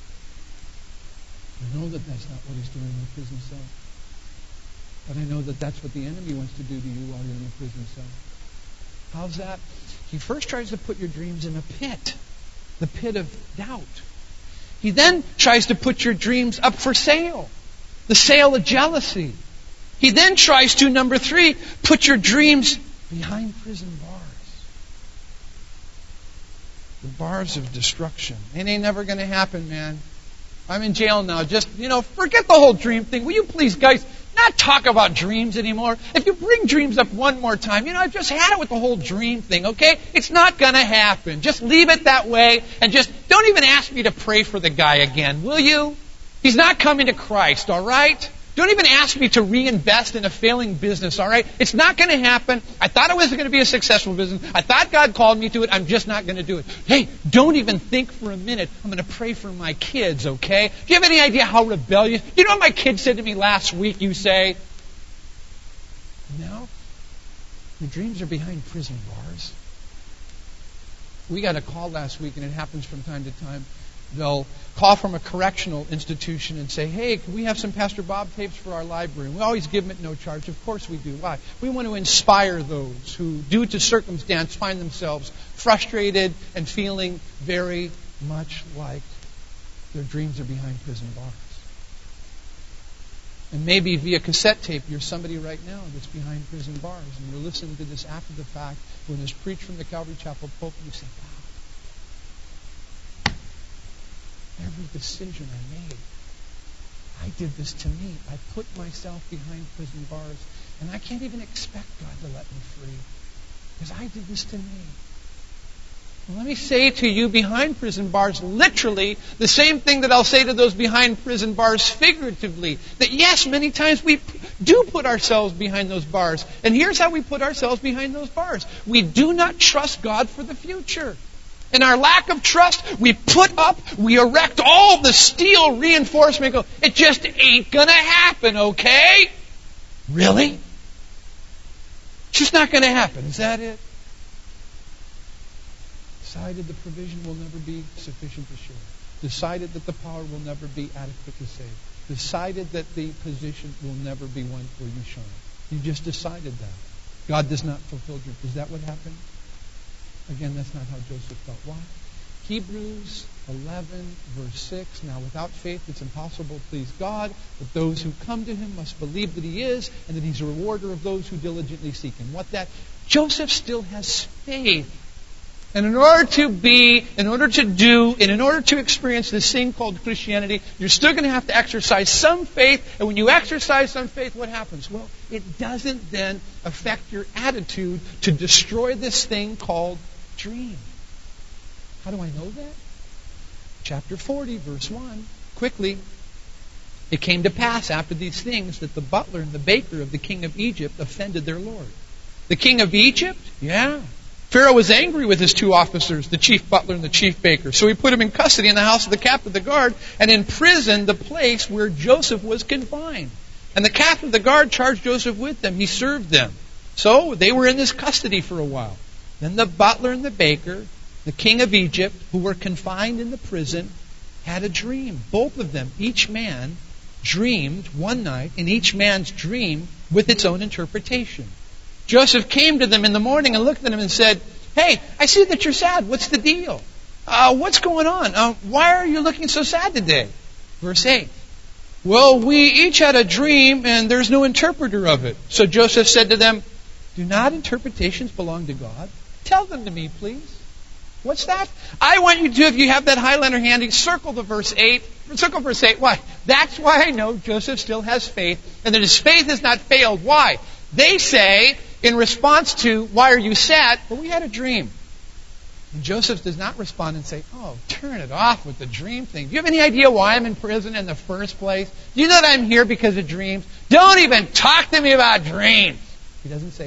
I know that that's not what he's doing in the prison cell. But I know that that's what the enemy wants to do to you while you're in the prison cell. How's that? He first tries to put your dreams in a pit, the pit of doubt. He then tries to put your dreams up for sale, the sale of jealousy. He then tries to, number three, put your dreams behind prison bars. The bars of destruction. It ain't never going to happen, man. I'm in jail now. Just, you know, forget the whole dream thing. Will you please, guys, not talk about dreams anymore? If you bring dreams up one more time, you know, I've just had it with the whole dream thing, okay? It's not going to happen. Just leave it that way and just don't even ask me to pray for the guy again, will you? He's not coming to Christ, all right? Don't even ask me to reinvest in a failing business, all right? It's not going to happen. I thought it was going to be a successful business. I thought God called me to it. I'm just not going to do it. Hey, don't even think for a minute. I'm going to pray for my kids, okay? Do you have any idea how rebellious? You know what my kid said to me last week, you say? No. Your dreams are behind prison bars. We got a call last week, and it happens from time to time. They'll call from a correctional institution and say, hey, can we have some Pastor Bob tapes for our library? And we always give them at no charge. Of course we do. Why? We want to inspire those who, due to circumstance, find themselves frustrated and feeling very much like their dreams are behind prison bars. And maybe via cassette tape, you're somebody right now that's behind prison bars, and you're listening to this after the fact when it's preached from the Calvary Chapel pulpit, and you say, wow, every decision I made, I did this to me. I put myself behind prison bars, and I can't even expect God to let me free because I did this to me. Well, let me say to you behind prison bars, literally, the same thing that I'll say to those behind prison bars figuratively. That yes, many times we do put ourselves behind those bars. And here's how we put ourselves behind those bars. We do not trust God for the future. In our lack of trust, we put up, we erect all the steel reinforcement and go, it just ain't gonna happen, okay? Really? It's just not gonna happen. Is that it? Decided the provision will never be sufficient to share. Decided that the power will never be adequate to save. Decided that the position will never be one where you shine. You just decided that. God does not fulfill your... Is that what happened? Again, that's not how Joseph felt. Why? Hebrews eleven, verse six. Now, without faith, it's impossible to please God, but those who come to Him must believe that He is, and that He's a rewarder of those who diligently seek Him. What that? Joseph still has faith. And in order to be, in order to do, and in order to experience this thing called Christianity, you're still going to have to exercise some faith. And when you exercise some faith, what happens? Well, it doesn't then affect your attitude to destroy this thing called dream. How do I know that? Chapter forty, verse one. Quickly. It came to pass after these things that the butler and the baker of the king of Egypt offended their lord. The king of Egypt? Yeah. Pharaoh was angry with his two officers, the chief butler and the chief baker. So he put him in custody in the house of the captain of the guard and imprisoned the place where Joseph was confined. And the captain of the guard charged Joseph with them. He served them. So they were in this custody for a while. Then the butler and the baker, the king of Egypt, who were confined in the prison, had a dream. Both of them, each man, dreamed one night, and each man's dream with its own interpretation. Joseph came to them in the morning and looked at them and said, hey, I see that you're sad. What's the deal? Uh, what's going on? Uh, why are you looking so sad today? Verse eight. Well, we each had a dream and there's no interpreter of it. So Joseph said to them, do not interpretations belong to God? Tell them to me, please. What's that? I want you to, if you have that Highlander handy, circle the verse eight. Circle verse eight. Why? That's why I know Joseph still has faith and that his faith has not failed. Why? They say, in response to, why are you sad? Well, we had a dream. And Joseph does not respond and say, oh, turn it off with the dream thing. Do you have any idea why I'm in prison in the first place? Do you know that I'm here because of dreams? Don't even talk to me about dreams. He doesn't say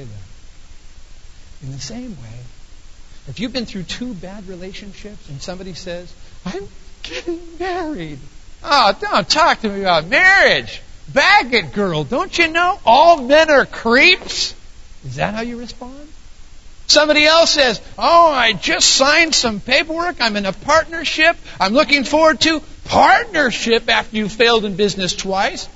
that. In the same way, if you've been through two bad relationships and somebody says, I'm getting married. Oh, don't talk to me about marriage. Bag it, girl. Don't you know all men are creeps? Is that how you respond? Somebody else says, oh, I just signed some paperwork. I'm in a partnership. I'm looking forward to partnership after you failed in business twice.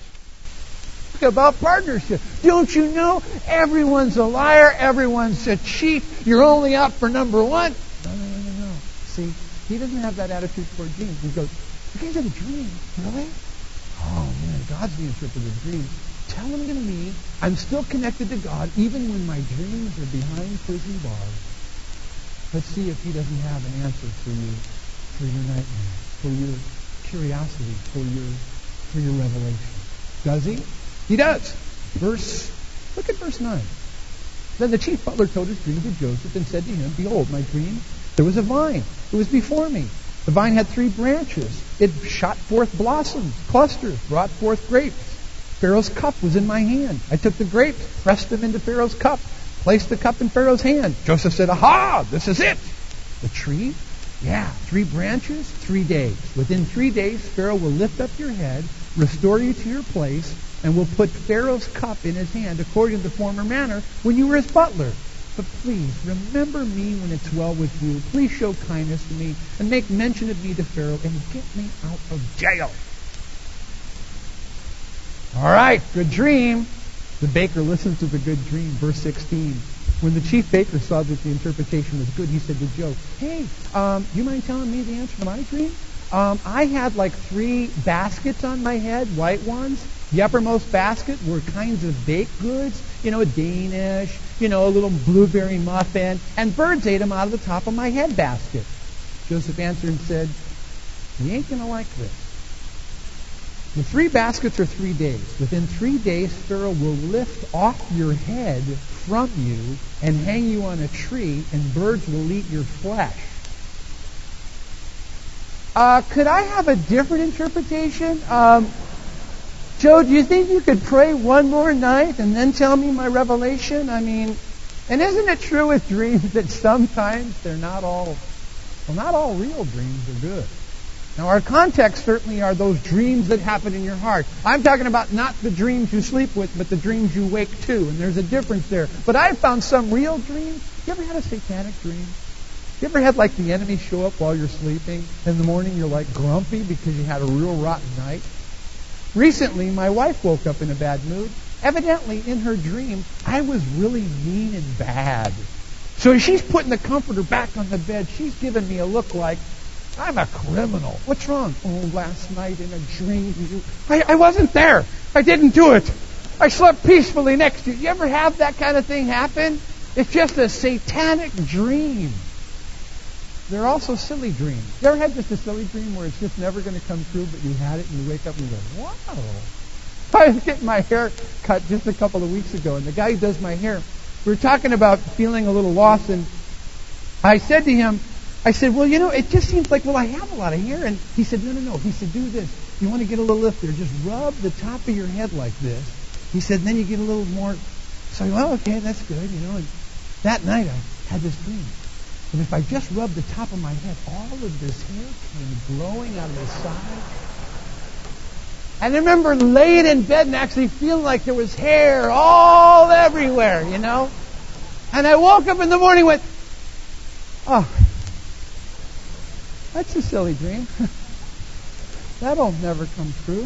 Talk about partnership. Don't you know everyone's a liar? Everyone's a cheat. You're only out for number one. No, no, no, no, no. See, he doesn't have that attitude toward dreams. He goes, you guys have a dream, really? Oh, man, God's the interpreter of dreams. Tell them to me, I'm still connected to God, even when my dreams are behind prison bars. Let's see if He doesn't have an answer for you, for your nightmare, for your curiosity, for your for your revelation. Does He? He does. Verse, look at verse nine. Then the chief butler told his dream to Joseph and said to him, behold, my dream, there was a vine. It was before me. The vine had three branches. It shot forth blossoms, clusters, brought forth grapes. Pharaoh's cup was in my hand. I took the grapes, pressed them into Pharaoh's cup, placed the cup in Pharaoh's hand. Joseph said, aha, this is it. The tree? Yeah, three branches, three days. Within three days, Pharaoh will lift up your head, restore you to your place, and will put Pharaoh's cup in his hand according to the former manner when you were his butler. But please, remember me when it's well with you. Please show kindness to me and make mention of me to Pharaoh and get me out of jail. All right, good dream. The baker listened to the good dream. Verse sixteen. When the chief baker saw that the interpretation was good, he said to Joe, hey, um, you mind telling me the answer to my dream? Um, I had like three baskets on my head, white ones. The uppermost basket were kinds of baked goods, you know, a Danish, you know, a little blueberry muffin, and birds ate them out of the top of my head basket. Joseph answered and said, you ain't going to like this. The three baskets are three days. Within three days, Pharaoh will lift off your head from you and hang you on a tree, and birds will eat your flesh. Uh, could I have a different interpretation? Um, Joe, do you think you could pray one more night and then tell me my revelation? I mean, and isn't it true with dreams that sometimes they're not all, well, not all real dreams are good. Now, our context certainly are those dreams that happen in your heart. I'm talking about not the dreams you sleep with, but the dreams you wake to, and there's a difference there. But I've found some real dreams. You ever had a satanic dream? You ever had, like, the enemy show up while you're sleeping? In the morning, you're, like, grumpy because you had a real rotten night? Recently, my wife woke up in a bad mood. Evidently, in her dream, I was really mean and bad. So she's putting the comforter back on the bed. She's giving me a look like, I'm a criminal. What's wrong? Oh, last night in a dream, you, I, I wasn't there. I didn't do it. I slept peacefully next to you. You ever have that kind of thing happen? It's just a satanic dream. There are also silly dreams. You ever had just a silly dream where it's just never going to come true, but you had it and you wake up and you go, wow. I was getting my hair cut just a couple of weeks ago, and the guy who does my hair, we were talking about feeling a little lost, and I said to him, I said, well, you know, it just seems like, well, I have a lot of hair. And he said, no, no, no. He said, do this. You want to get a little lift there. Just rub the top of your head like this. He said, and then you get a little more. So I go, well, okay, that's good, you know. And that night I had this dream. And if I just rubbed the top of my head, all of this hair came blowing out of the side. And I remember laying in bed and actually feeling like there was hair all everywhere, you know. And I woke up in the morning and went, oh, that's a silly dream. That'll never come true.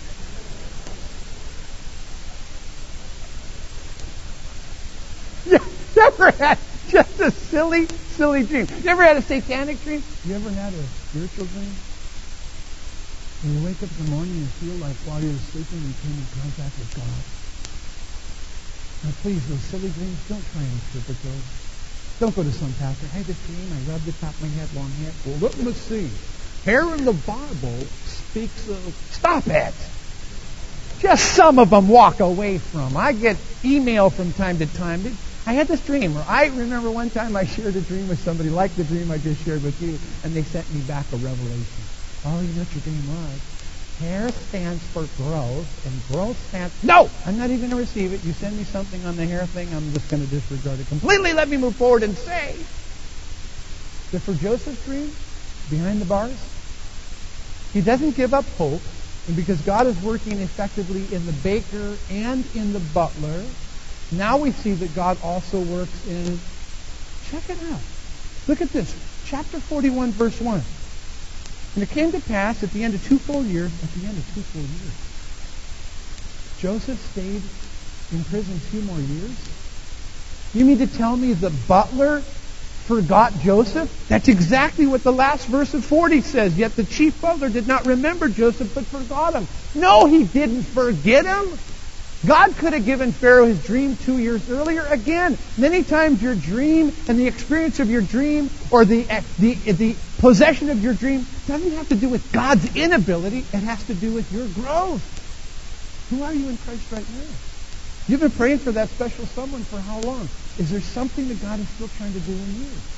You ever had just a silly, silly dream? You ever had a satanic dream? You ever had a spiritual dream? When you wake up in the morning and feel like while you're sleeping you came in contact with God. Now please, those silly dreams, don't try and interpret those. Don't go to some pastor. Hey, this dream, I rubbed the top of my head, long hair. Well, let me see. Hair in the Bible speaks of... Stop it! Just some of them walk away from. I get email from time to time. I had this dream. Or I remember one time I shared a dream with somebody like the dream I just shared with you, and they sent me back a revelation. Oh, you know what your dream was? Hair stands for growth, and growth stands... No! I'm not even going to receive it. You send me something on the hair thing, I'm just going to disregard it completely. Let me move forward and say that for Joseph's dream, behind the bars, he doesn't give up hope, and because God is working effectively in the baker and in the butler, now we see that God also works in... Check it out. Look at this. Chapter forty-one, verse one. And it came to pass at the end of two full years, at the end of two full years, Joseph stayed in prison two more years? You mean to tell me the butler forgot Joseph? That's exactly what the last verse of forty says. Yet the chief butler did not remember Joseph, but forgot him. No, he didn't forget him. God could have given Pharaoh his dream two years earlier. Again, many times your dream and the experience of your dream or the, the, the possession of your dream doesn't have to do with God's inability. It has to do with your growth. Who are you in Christ right now? You've been praying for that special someone for how long? Is there something that God is still trying to do in you?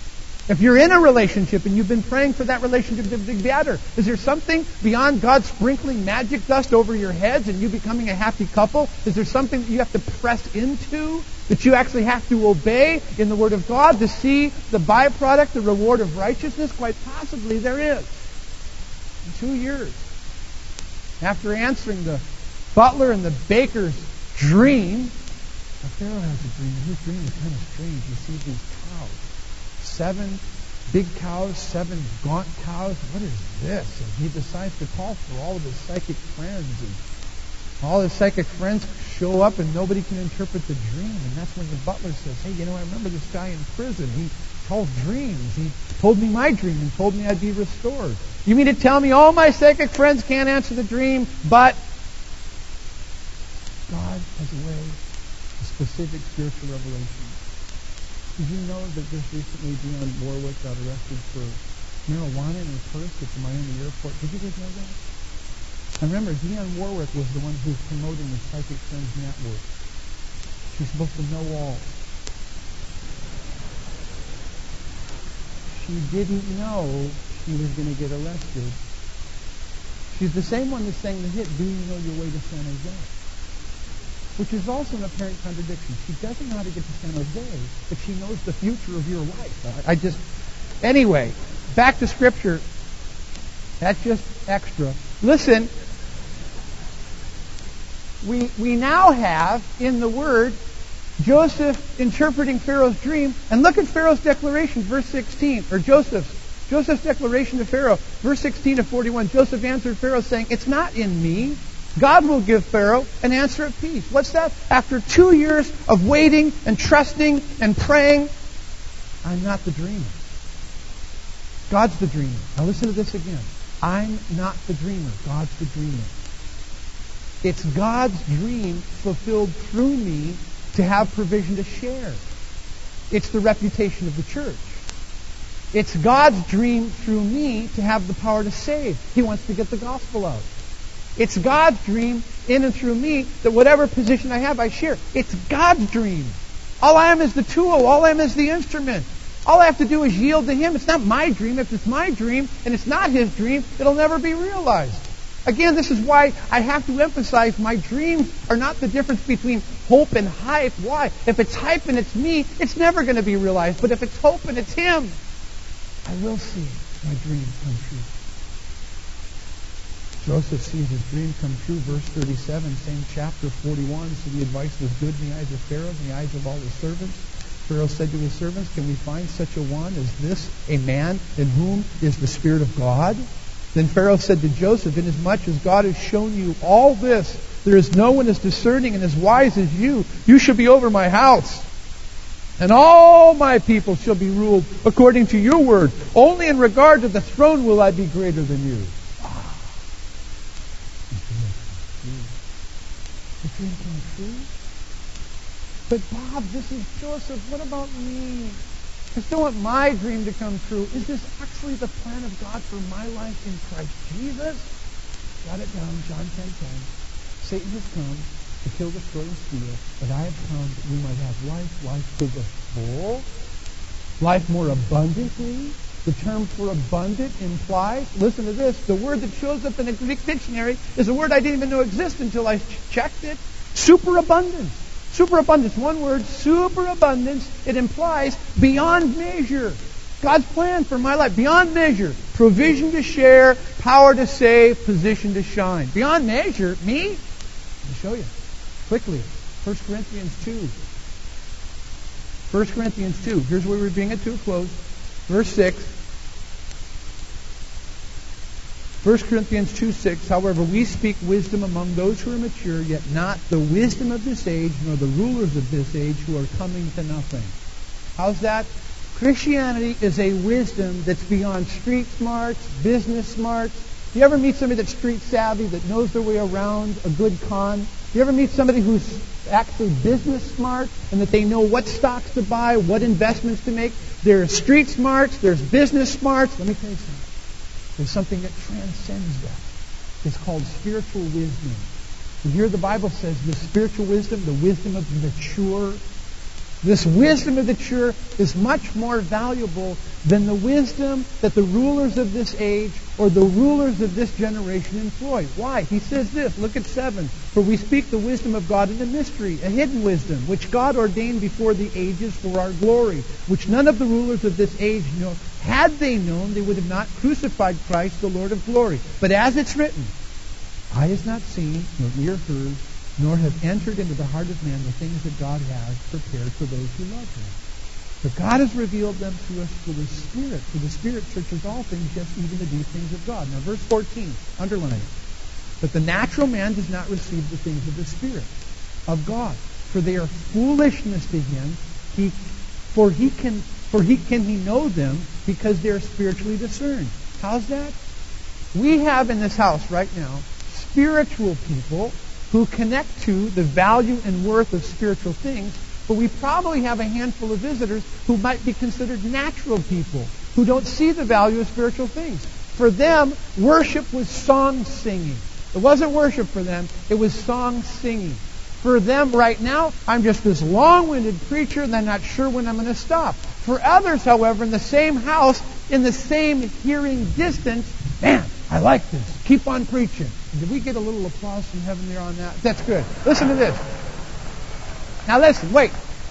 If you're in a relationship and you've been praying for that relationship to be better, is there something beyond God sprinkling magic dust over your heads and you becoming a happy couple? Is there something that you have to press into, that you actually have to obey in the Word of God to see the byproduct, the reward of righteousness? Quite possibly there is. In two years, after answering the butler and the baker's dream, the Pharaoh has a dream. His dream is kind of strange. He sees these cows. Seven big cows, seven gaunt cows. What is this? And he decides to call for all of his psychic friends. And all his psychic friends show up and nobody can interpret the dream. And that's when the butler says, hey, you know, I remember this guy in prison. He told dreams. He told me my dream and told me I'd be restored. You mean to tell me all my psychic friends can't answer the dream, but God has a way, a specific spiritual revelation. Did you know that just recently Dionne Warwick got arrested for marijuana in her purse at the Miami airport? Did you guys know that? I remember Dionne Warwick was the one who was promoting the Psychic Friends Network. She's supposed to know all. She didn't know she was going to get arrested. She's the same one that sang the hit, Do You Know Your Way to San Jose? Which is also an apparent contradiction. She doesn't know how to get to San Jose, but she knows the future of your life. I just... Anyway, back to Scripture. That's just extra. Listen, we, we now have in the Word Joseph interpreting Pharaoh's dream. And look at Pharaoh's declaration, verse sixteen, or Joseph's. Joseph's declaration to Pharaoh, verse sixteen of forty-one. Joseph answered Pharaoh saying, it's not in me. God will give Pharaoh an answer of peace. What's that? After two years of waiting and trusting and praying, I'm not the dreamer. God's the dreamer. Now listen to this again. I'm not the dreamer. God's the dreamer. It's God's dream fulfilled through me to have provision to share. It's the reputation of the church. It's God's dream through me to have the power to save. He wants to get the gospel out. It's God's dream in and through me that whatever position I have, I share. It's God's dream. All I am is the tool. All I am is the instrument. All I have to do is yield to Him. It's not my dream. If it's my dream and it's not His dream, it'll never be realized. Again, this is why I have to emphasize my dreams are not the difference between hope and hype. Why? If it's hype and it's me, it's never going to be realized. But if it's hope and it's Him, I will see my dream come true. Joseph sees his dream come true. Verse thirty-seven, same chapter, forty-one. So the advice was good in the eyes of Pharaoh, in the eyes of all his servants. Pharaoh said to his servants, can we find such a one as this, a man in whom is the Spirit of God? Then Pharaoh said to Joseph, inasmuch as God has shown you all this, there is no one as discerning and as wise as you. You shall be over my house. And all my people shall be ruled according to your word. Only in regard to the throne will I be greater than you. Ah. The dream came true. But Bob, this is Joseph. What about me? I still want my dream to come true. Is this actually the plan of God for my life in Christ Jesus? Got it down, John ten ten. Satan has come to kill, destroy, and steal, but I have come that we might have life, life to the full, life more abundantly. The term for abundant implies, listen to this, the word that shows up in the Greek dictionary is a word I didn't even know existed until I checked it. Superabundance. Superabundance, one word, superabundance. It implies beyond measure. God's plan for my life, beyond measure. Provision to share, power to save, position to shine. Beyond measure, me? Let me show you. Quickly. First Corinthians two. First Corinthians two. Here's where we're being at to a close. Verse six. First Corinthians two six, however, we speak wisdom among those who are mature, yet not the wisdom of this age, nor the rulers of this age who are coming to nothing. How's that? Christianity is a wisdom that's beyond street smarts, business smarts. You ever meet somebody that's street savvy, that knows their way around a good con? You ever meet somebody who's actually business smart and that they know what stocks to buy, what investments to make? There's street smarts, there's business smarts. Let me tell you something. There's something that transcends that. It's called spiritual wisdom. And here the Bible says the spiritual wisdom, the wisdom of the mature, This wisdom of the church is much more valuable than the wisdom that the rulers of this age or the rulers of this generation employ. Why? He says this, look at seven. For we speak the wisdom of God in a mystery, a hidden wisdom, which God ordained before the ages for our glory, which none of the rulers of this age know. Had they known, they would have not crucified Christ, the Lord of glory. But as it's written, eye has not seen, nor ear heard, nor have entered into the heart of man the things that God has prepared for those who love him. But God has revealed them to us through the Spirit. For the Spirit searches all things, yes, even the deep things of God. Now, verse fourteen, underline it. But the natural man does not receive the things of the Spirit of God, for they are foolishness to him. He, for he can, for he can he know them because they are spiritually discerned. How's that? We have in this house right now spiritual people who connect to the value and worth of spiritual things, but we probably have a handful of visitors who might be considered natural people, who don't see the value of spiritual things. For them, worship was song singing. It wasn't worship for them, it was song singing. For them right now, I'm just this long-winded preacher and I'm not sure when I'm going to stop. For others, however, in the same house, in the same hearing distance, man, I like this. Keep on preaching. Did we get a little applause from heaven there on that? That's good. Listen to this. Now listen, wait.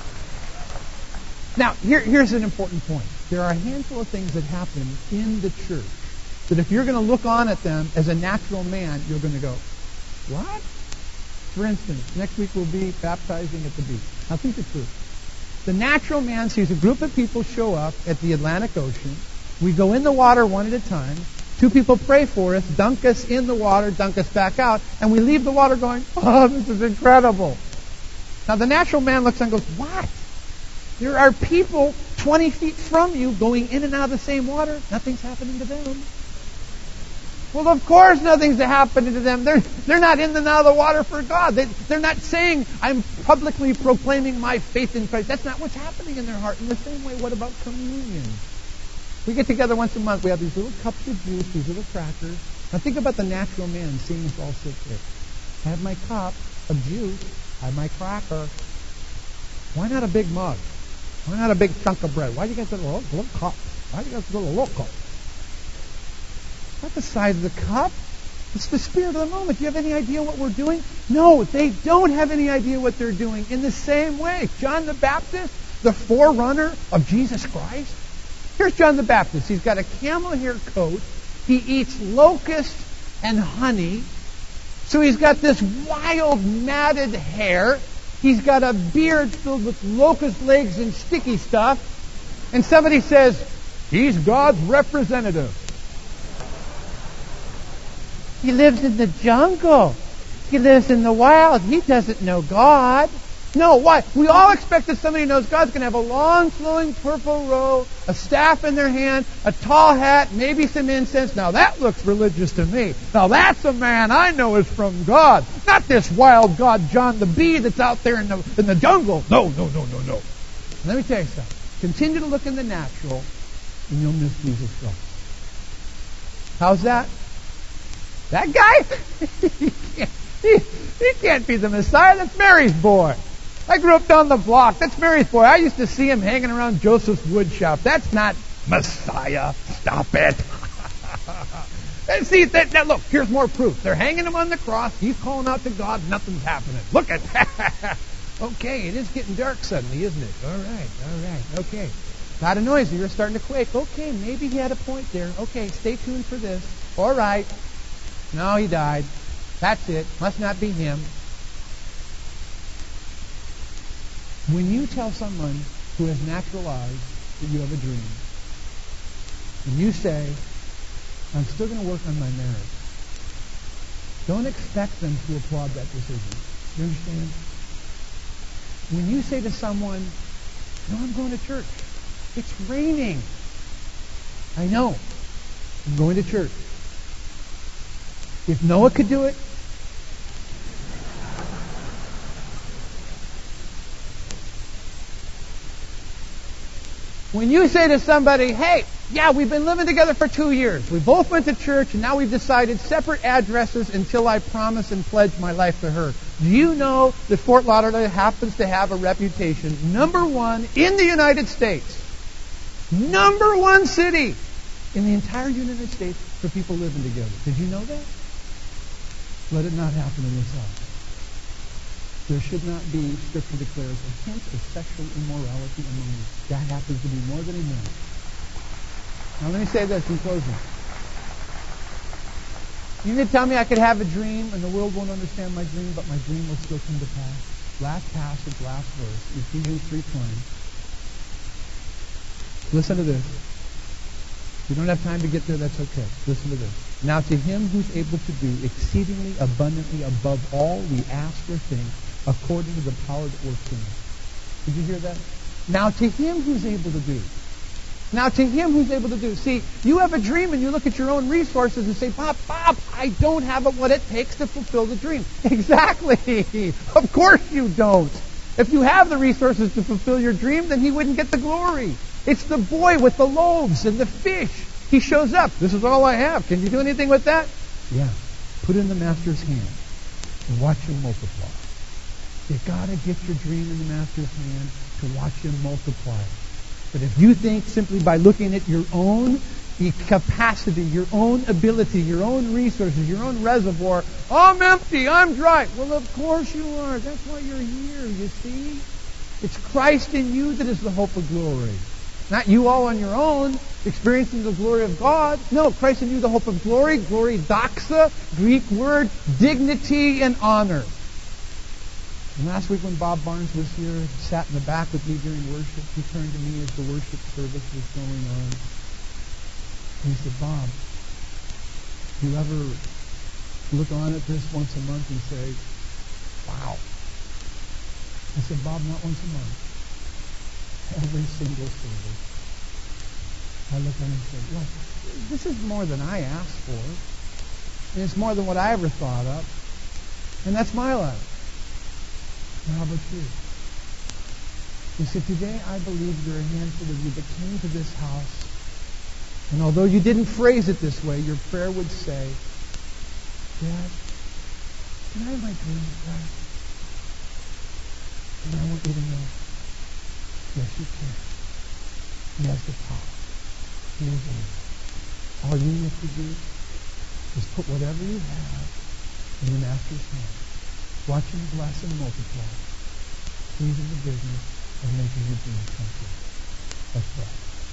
Now, here, here's an important point. There are a handful of things that happen in the church that if you're going to look on at them as a natural man, you're going to go, what? For instance, next week we'll be baptizing at the beach. Now think it through. The natural man sees a group of people show up at the Atlantic Ocean. We go in the water one at a time. Two people pray for us, dunk us in the water, dunk us back out, and we leave the water going, oh, this is incredible. Now the natural man looks and goes, what? There are people twenty feet from you going in and out of the same water. Nothing's happening to them. Well, of course nothing's happening to them. They're, they're not in and out of the water for God. They, they're not saying, I'm publicly proclaiming my faith in Christ. That's not what's happening in their heart. In the same way, what about communion? We get together once a month. We have these little cups of juice, these little crackers. Now think about the natural man seeing us all sit there. I have my cup of juice. I have my cracker. Why not a big mug? Why not a big chunk of bread? Why do you get the little, little cup? Why do you get the little, little cup? Not the size of the cup. It's the spirit of the moment. Do you have any idea what we're doing? No, they don't have any idea what they're doing. In the same way, John the Baptist, the forerunner of Jesus Christ. Here's John the Baptist. He's got a camel hair coat. He eats locusts and honey. So he's got this wild, matted hair. He's got a beard filled with locust legs and sticky stuff. And somebody says, he's God's representative. He lives in the jungle. He lives in the wild. He doesn't know God. No, why? We all expect that somebody who knows God's going to have a long, flowing purple robe, a staff in their hand, a tall hat, maybe some incense. Now that looks religious to me. Now that's a man I know is from God. Not this wild god John the Bee that's out there in the, in the jungle. No, no, no, no, no. Let me tell you something. Continue to look in the natural, and you'll miss Jesus Christ. How's that? That guy? he, can't, he, he can't be the Messiah. That's Mary's boy. I grew up down the block. That's Mary's boy. I used to see him hanging around Joseph's wood shop. That's not Messiah. Stop it. And see, that, that, look, here's more proof. They're hanging him on the cross. He's calling out to God. Nothing's happening. Look at that. Okay, it is getting dark suddenly, isn't it? All right, all right, okay. Not a noise. You're starting to quake. Okay, maybe he had a point there. Okay, stay tuned for this. All right. No, he died. That's it. Must not be him. When you tell someone who has natural eyes that you have a dream, and you say, I'm still going to work on my marriage, don't expect them to applaud that decision. You understand? When you say to someone, no, I'm going to church. It's raining. I know. I'm going to church. If Noah could do it, when you say to somebody, hey, yeah, we've been living together for two years. We both went to church, and now we've decided separate addresses until I promise and pledge my life to her. Do you know that Fort Lauderdale happens to have a reputation, number one in the United States, number one city in the entire United States for people living together? Did you know that? Let it not happen in this house. There should not be, Scripture declares, a hint of sexual immorality among you. That happens to be more than a hint. Now let me say this in closing. You can tell me I could have a dream and the world won't understand my dream, but my dream will still come to pass. Last passage, last verse, Ephesians three twenty. Listen to this. If you don't have time to get there, that's okay. Listen to this. Now to him who's able to do exceedingly abundantly above all we ask or think, according to the power that works in us. Did you hear that? Now to him who's able to do. Now to him who's able to do. See, you have a dream and you look at your own resources and say, Bob, Bob, I don't have what it takes to fulfill the dream. Exactly. Of course you don't. If you have the resources to fulfill your dream, then he wouldn't get the glory. It's the boy with the loaves and the fish. He shows up. This is all I have. Can you do anything with that? Yeah. Put it in the master's hand and watch him multiply. You gotta get your dream in the master's hand to watch him multiply. But if you think simply by looking at your own capacity, your own ability, your own resources, your own reservoir, I'm empty, I'm dry. Well, of course you are. That's why you're here, you see? It's Christ in you that is the hope of glory. Not you all on your own, experiencing the glory of God. No, Christ in you, the hope of glory. Glory, doxa, Greek word, dignity and honor. And last week when Bob Barnes was here, sat in the back with me during worship, he turned to me as the worship service was going on. And he said, Bob, do you ever look on at this once a month and say, wow? I said, Bob, not once a month. Every single service. I look at him and say, look, this is more than I asked for. And it's more than what I ever thought of. And that's my life. Now, how about you? He said, today I believe there are a handful of you that came to this house, and although you didn't phrase it this way, your prayer would say, Dad, can I have my dreams back? And I want you to know, yes, you can. He has the power. He is able. All you have to do is put whatever you have in the Master's hand. Watch him bless and multiply. He's in the business of making your dreams come true. Let's pray.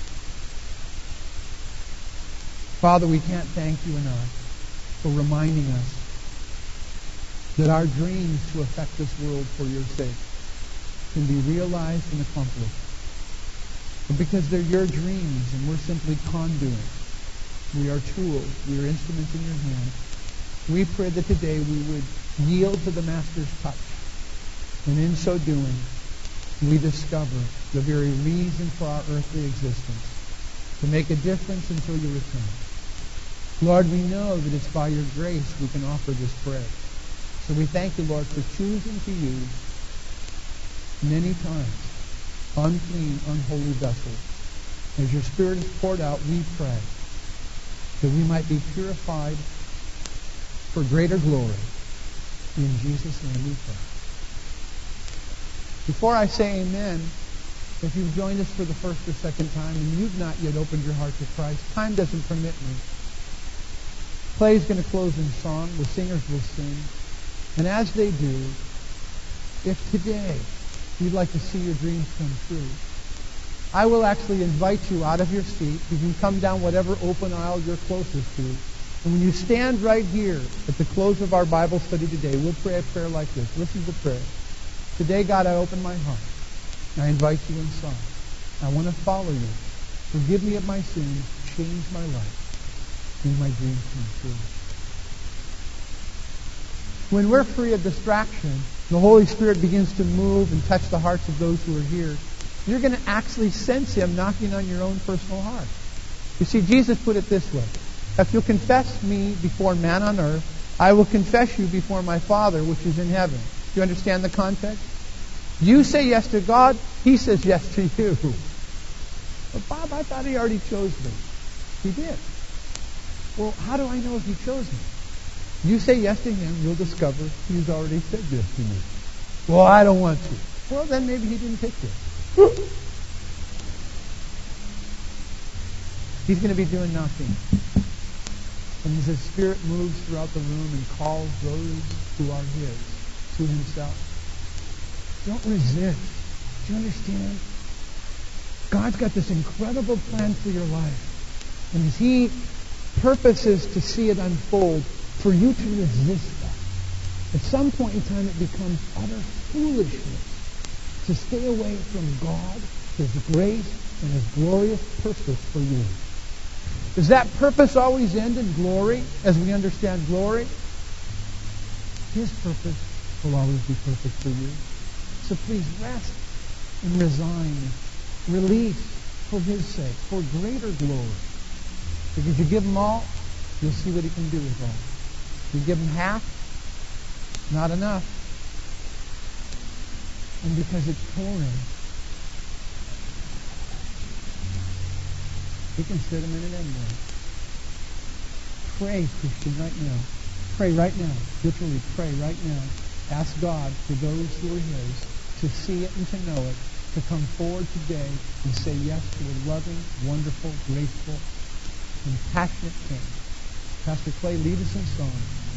Father, we can't thank you enough for reminding us that our dreams to affect this world for your sake can be realized and accomplished. But because they're your dreams and we're simply conduits, we are tools, we are instruments in your hand. We pray that today we would yield to the Master's touch. And in so doing, we discover the very reason for our earthly existence, to make a difference until you return. Lord, we know that it's by your grace we can offer this prayer. So we thank you, Lord, for choosing to use many times unclean, unholy vessels. As your Spirit is poured out, we pray that we might be purified for greater glory. In Jesus' name we pray. Before I say amen, if you've joined us for the first or second time and you've not yet opened your heart to Christ, time doesn't permit me. Play's going to close in song. The singers will sing. And as they do, if today you'd like to see your dreams come true, I will actually invite you out of your seat. You can come down whatever open aisle you're closest to. And when you stand right here at the close of our Bible study today, we'll pray a prayer like this. Listen to the prayer. Today, God, I open my heart. And I invite you in song. I want to follow you. Forgive me of my sins. Change my life. May my dreams come true. When we're free of distraction, the Holy Spirit begins to move and touch the hearts of those who are here. You're going to actually sense Him knocking on your own personal heart. You see, Jesus put it this way. If you'll confess me before man on earth, I will confess you before my Father which is in heaven. Do you understand the context? You say yes to God, He says yes to you. But Bob, I thought He already chose me. He did. Well, how do I know if He chose me? You say yes to him, you'll discover he's already said yes to you. Well, I don't want to. Well, then maybe he didn't pick you. He's going to be doing nothing. And as his Spirit moves throughout the room and calls those who are his to himself. Don't resist. Do you understand? God's got this incredible plan for your life. And as he purposes to see it unfold, for you to resist that. At some point in time, it becomes utter foolishness to stay away from God, his grace, and his glorious purpose for you. Does that purpose always end in glory, as we understand glory? His purpose will always be perfect for you. So please rest and resign. Release for his sake, for greater glory. Because you give him all, you'll see what he can do with all. You give him half, not enough. And because it's pouring, he can sit a minute anyway. Pray, Christian, right now. Pray right now. Literally pray right now. Ask God for those who are his to see it and to know it, to come forward today and say yes to a loving, wonderful, graceful, and passionate King. Pastor Clay, lead us in song.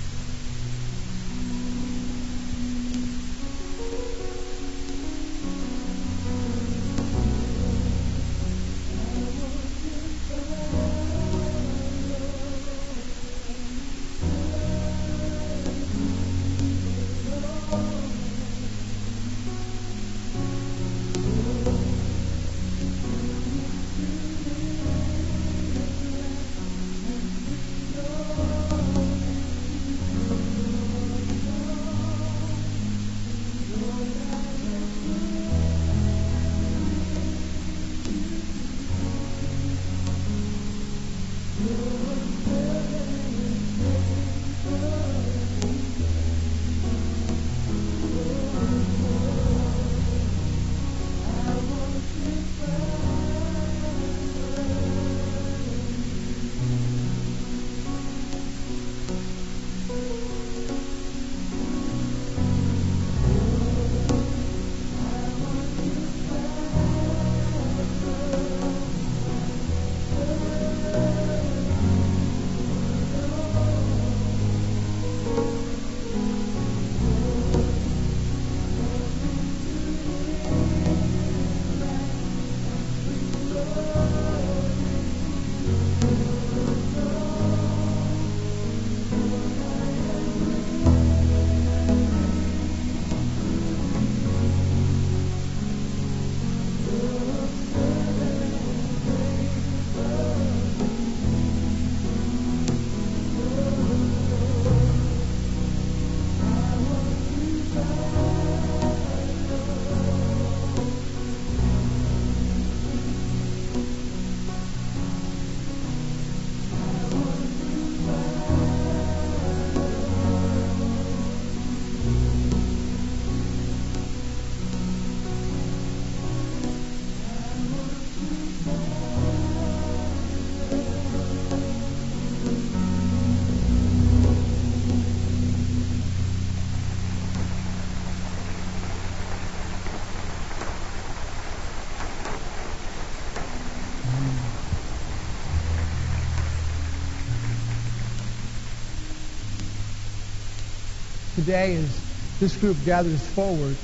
Today, as this group gathers forward,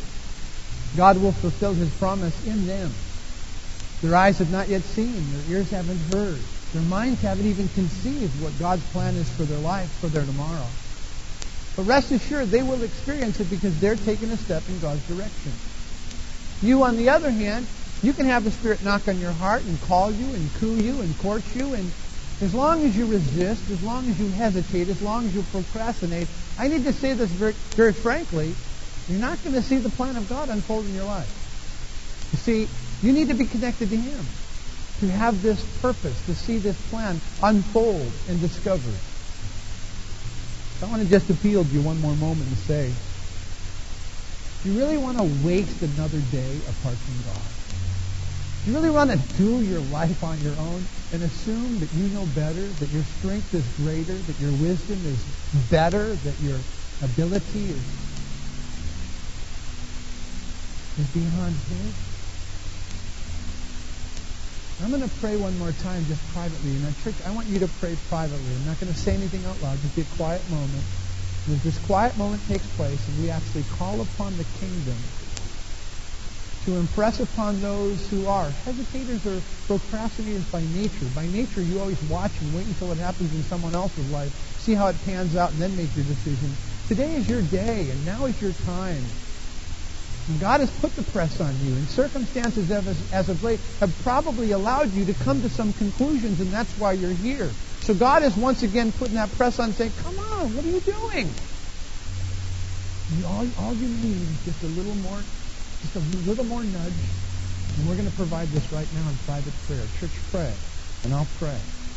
God will fulfill his promise in them. Their eyes have not yet seen, their ears haven't heard, their minds haven't even conceived what God's plan is for their life, for their tomorrow. But rest assured, they will experience it because they're taking a step in God's direction. You, on the other hand, you can have the Spirit knock on your heart and call you and coo you and court you, and as long as you resist, as long as you hesitate, as long as you procrastinate, I need to say this very, very frankly, you're not going to see the plan of God unfold in your life. You see, you need to be connected to him to have this purpose, to see this plan unfold and discovered. So I want to just appeal to you one more moment and say, do you really want to waste another day apart from God? Do you really want to do your life on your own and assume that you know better, that your strength is greater, that your wisdom is better, that your ability is, is beyond His? I'm going to pray one more time just privately. And church, I want you to pray privately. I'm not going to say anything out loud. Just be a quiet moment. And as this quiet moment takes place and we actually call upon the kingdom to impress upon those who are hesitators or procrastinators by nature. By nature, you always watch and wait until it happens in someone else's life. See how it pans out and then make your decision. Today is your day and now is your time. And God has put the press on you, and circumstances as, as of late have probably allowed you to come to some conclusions, and that's why you're here. So God is once again putting that press on, saying, come on, what are you doing? You, all, all you need is just a little more, just a little more nudge, and we're going to provide this right now in private prayer. Church, pray, and I'll pray.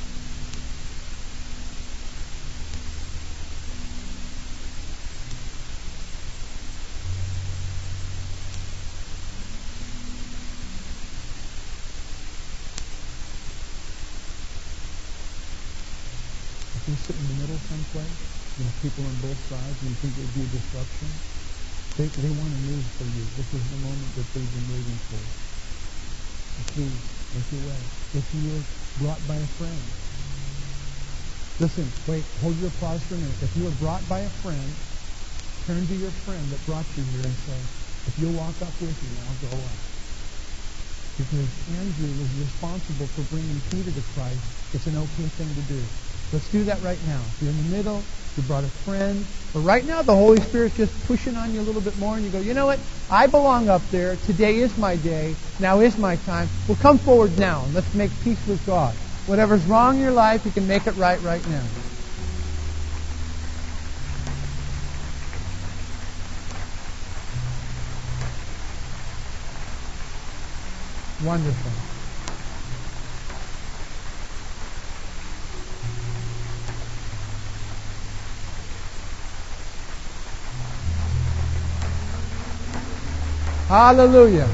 You sit in the middle someplace, you know, people on both sides, and you think there'd be a disruption. They, they want to move for you. This is the moment that they've been waiting for. So please, make your way. If you were brought by a friend, listen, wait, hold your applause for a minute. If you were brought by a friend, turn to your friend that brought you here and say, if you'll walk up with me, I'll go up. Because Andrew was responsible for bringing Peter to Christ. It's an okay thing to do. Let's do that right now. If you're in the middle, you brought a friend, but right now the Holy Spirit's just pushing on you a little bit more, and you go, you know what? I belong up there. Today is my day. Now is my time. Well, come forward now, and let's make peace with God. Whatever's wrong in your life, you can make it right right now. Wonderful. Hallelujah.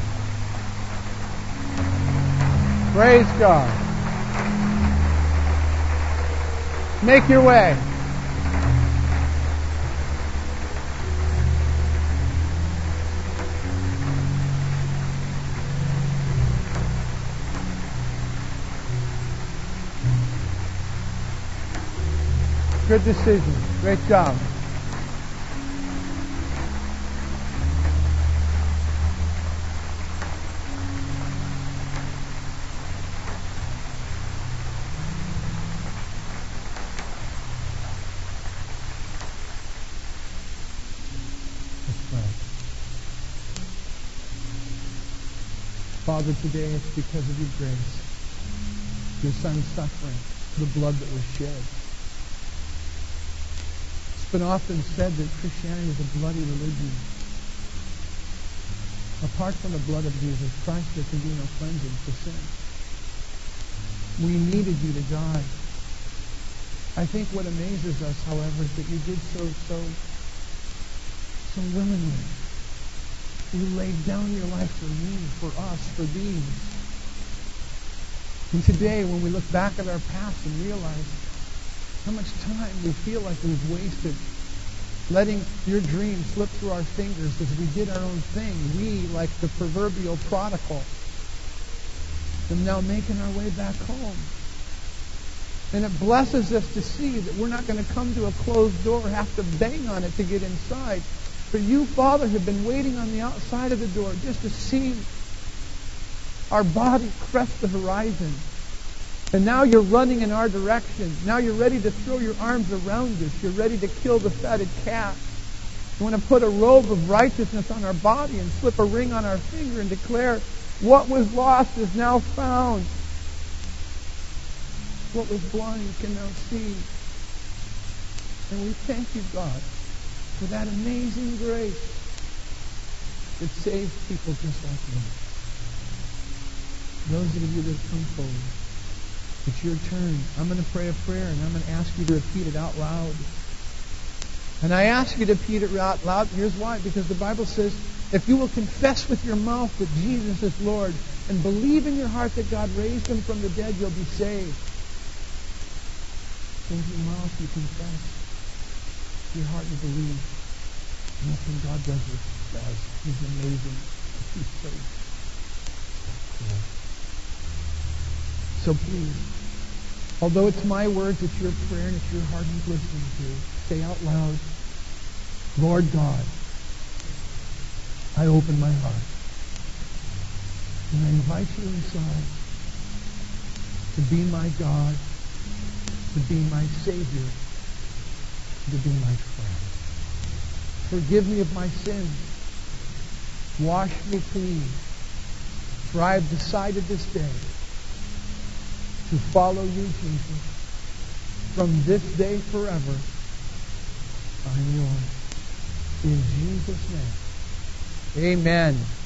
Praise God. Make your way. Good decision. Great job. Father, today it's because of your grace, your Son's suffering, the blood that was shed. It's been often said that Christianity is a bloody religion. Apart from the blood of Jesus Christ, there can be no cleansing for sin. We needed you to die. I think what amazes us, however, is that you did so, so, so willingly. You laid down your life for me, for us, for these. And today, when we look back at our past and realize how much time we feel like we've wasted letting your dream slip through our fingers as we did our own thing, we, like the proverbial prodigal, are now making our way back home. And it blesses us to see that we're not going to come to a closed door, have to bang on it to get inside. But you, Father, have been waiting on the outside of the door just to see our body crest the horizon. And now you're running in our direction. Now you're ready to throw your arms around us. You're ready to kill the fatted calf. You want to put a robe of righteousness on our body and slip a ring on our finger and declare, what was lost is now found. What was blind you can now see. And we thank you, God, for that amazing grace that saves people just like me. Those of you that have come forward, it's your turn. I'm going to pray a prayer, and I'm going to ask you to repeat it out loud. And I ask you to repeat it out loud. Here's why. Because the Bible says, if you will confess with your mouth that Jesus is Lord, and believe in your heart that God raised him from the dead, you'll be saved. So with your mouth you confess, your heart you believe, and that's when God does what he does. He's amazing. He's so cool. So please, although it's my words, it's your prayer and it's your heart he's listening to, say out loud, Lord God, I open my heart. And I invite you inside to be my God, to be my Savior, to be my friend. Forgive me of my sins. Wash me clean. For I have decided this day to follow you, Jesus. From this day forever, I'm yours. In Jesus' name. Amen.